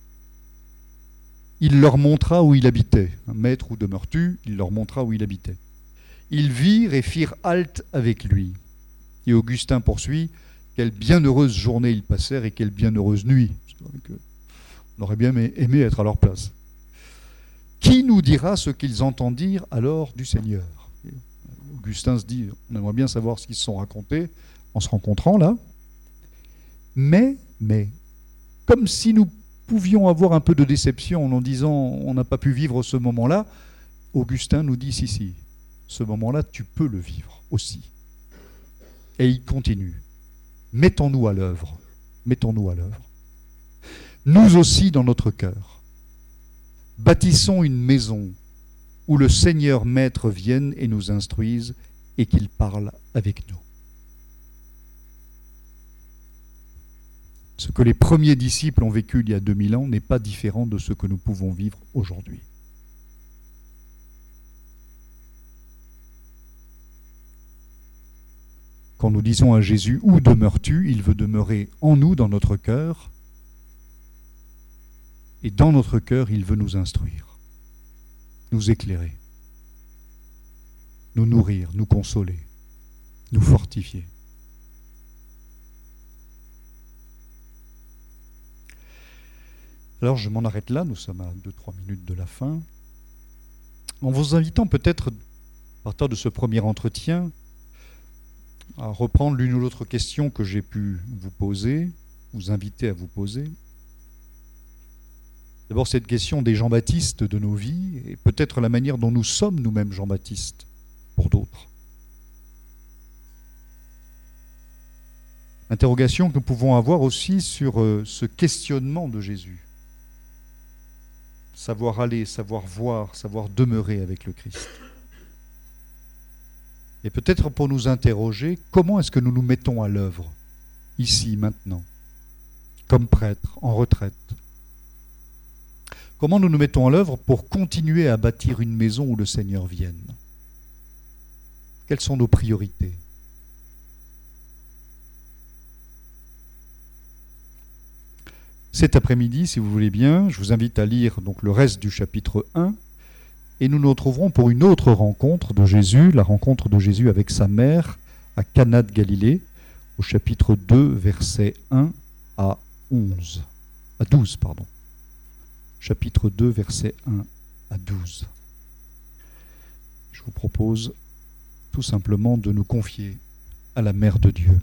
« Il leur montra où il habitait. » Maître, où demeures-tu ? Il leur montra où il habitait. Ils virent et firent halte avec lui. Et Augustin poursuit « Quelle bienheureuse journée ils passèrent et quelle bienheureuse nuit. » On aurait bien aimé être à leur place. Qui nous dira ce qu'ils entendirent alors du Seigneur ? Augustin se dit « On aimerait bien savoir ce qu'ils se sont racontés en se rencontrant là. » Mais, comme si nous pouvions avoir un peu de déception en disant on n'a pas pu vivre ce moment-là, Augustin nous dit si, ce moment-là, tu peux le vivre aussi. Et il continue. Mettons-nous à l'œuvre. Nous aussi dans notre cœur. Bâtissons une maison où le Seigneur Maître vienne et nous instruise et qu'il parle avec nous. Ce que les premiers disciples ont vécu il y a 2000 ans n'est pas différent de ce que nous pouvons vivre aujourd'hui. Quand nous disons à Jésus « Où demeures-tu ?», il veut demeurer en nous, dans notre cœur. Et dans notre cœur, il veut nous instruire, nous éclairer, nous nourrir, nous consoler, nous fortifier. Alors je m'en arrête là, nous sommes à 2-3 minutes de la fin, en vous invitant peut-être, à partir de ce premier entretien, à reprendre l'une ou l'autre question que j'ai pu vous poser, vous inviter à vous poser. D'abord cette question des Jean-Baptistes de nos vies, et peut-être la manière dont nous sommes nous-mêmes Jean-Baptistes pour d'autres. Interrogation que nous pouvons avoir aussi sur ce questionnement de Jésus. Savoir aller, savoir voir, savoir demeurer avec le Christ. Et peut-être pour nous interroger, comment est-ce que nous nous mettons à l'œuvre, ici, maintenant, comme prêtres, en retraite ? Comment nous nous mettons à l'œuvre pour continuer à bâtir une maison où le Seigneur vienne ? Quelles sont nos priorités ? Cet après-midi, si vous voulez bien, je vous invite à lire donc le reste du chapitre 1 et nous nous retrouverons pour une autre rencontre de Jésus, la rencontre de Jésus avec sa mère à Cana de Galilée, au chapitre 2, versets 1 à 12. Chapitre 2, versets 1 à 12. Je vous propose tout simplement de nous confier à la Mère de Dieu.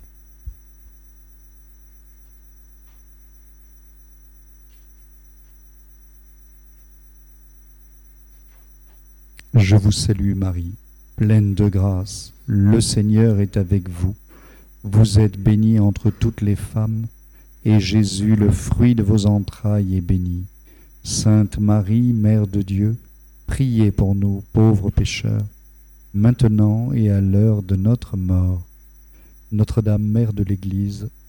Je vous salue Marie, pleine de grâce, le Seigneur est avec vous. Vous êtes bénie entre toutes les femmes, et Jésus, le fruit de vos entrailles, est béni. Sainte Marie, Mère de Dieu, priez pour nous pauvres pécheurs, maintenant et à l'heure de notre mort. Notre-Dame, Mère de l'Église,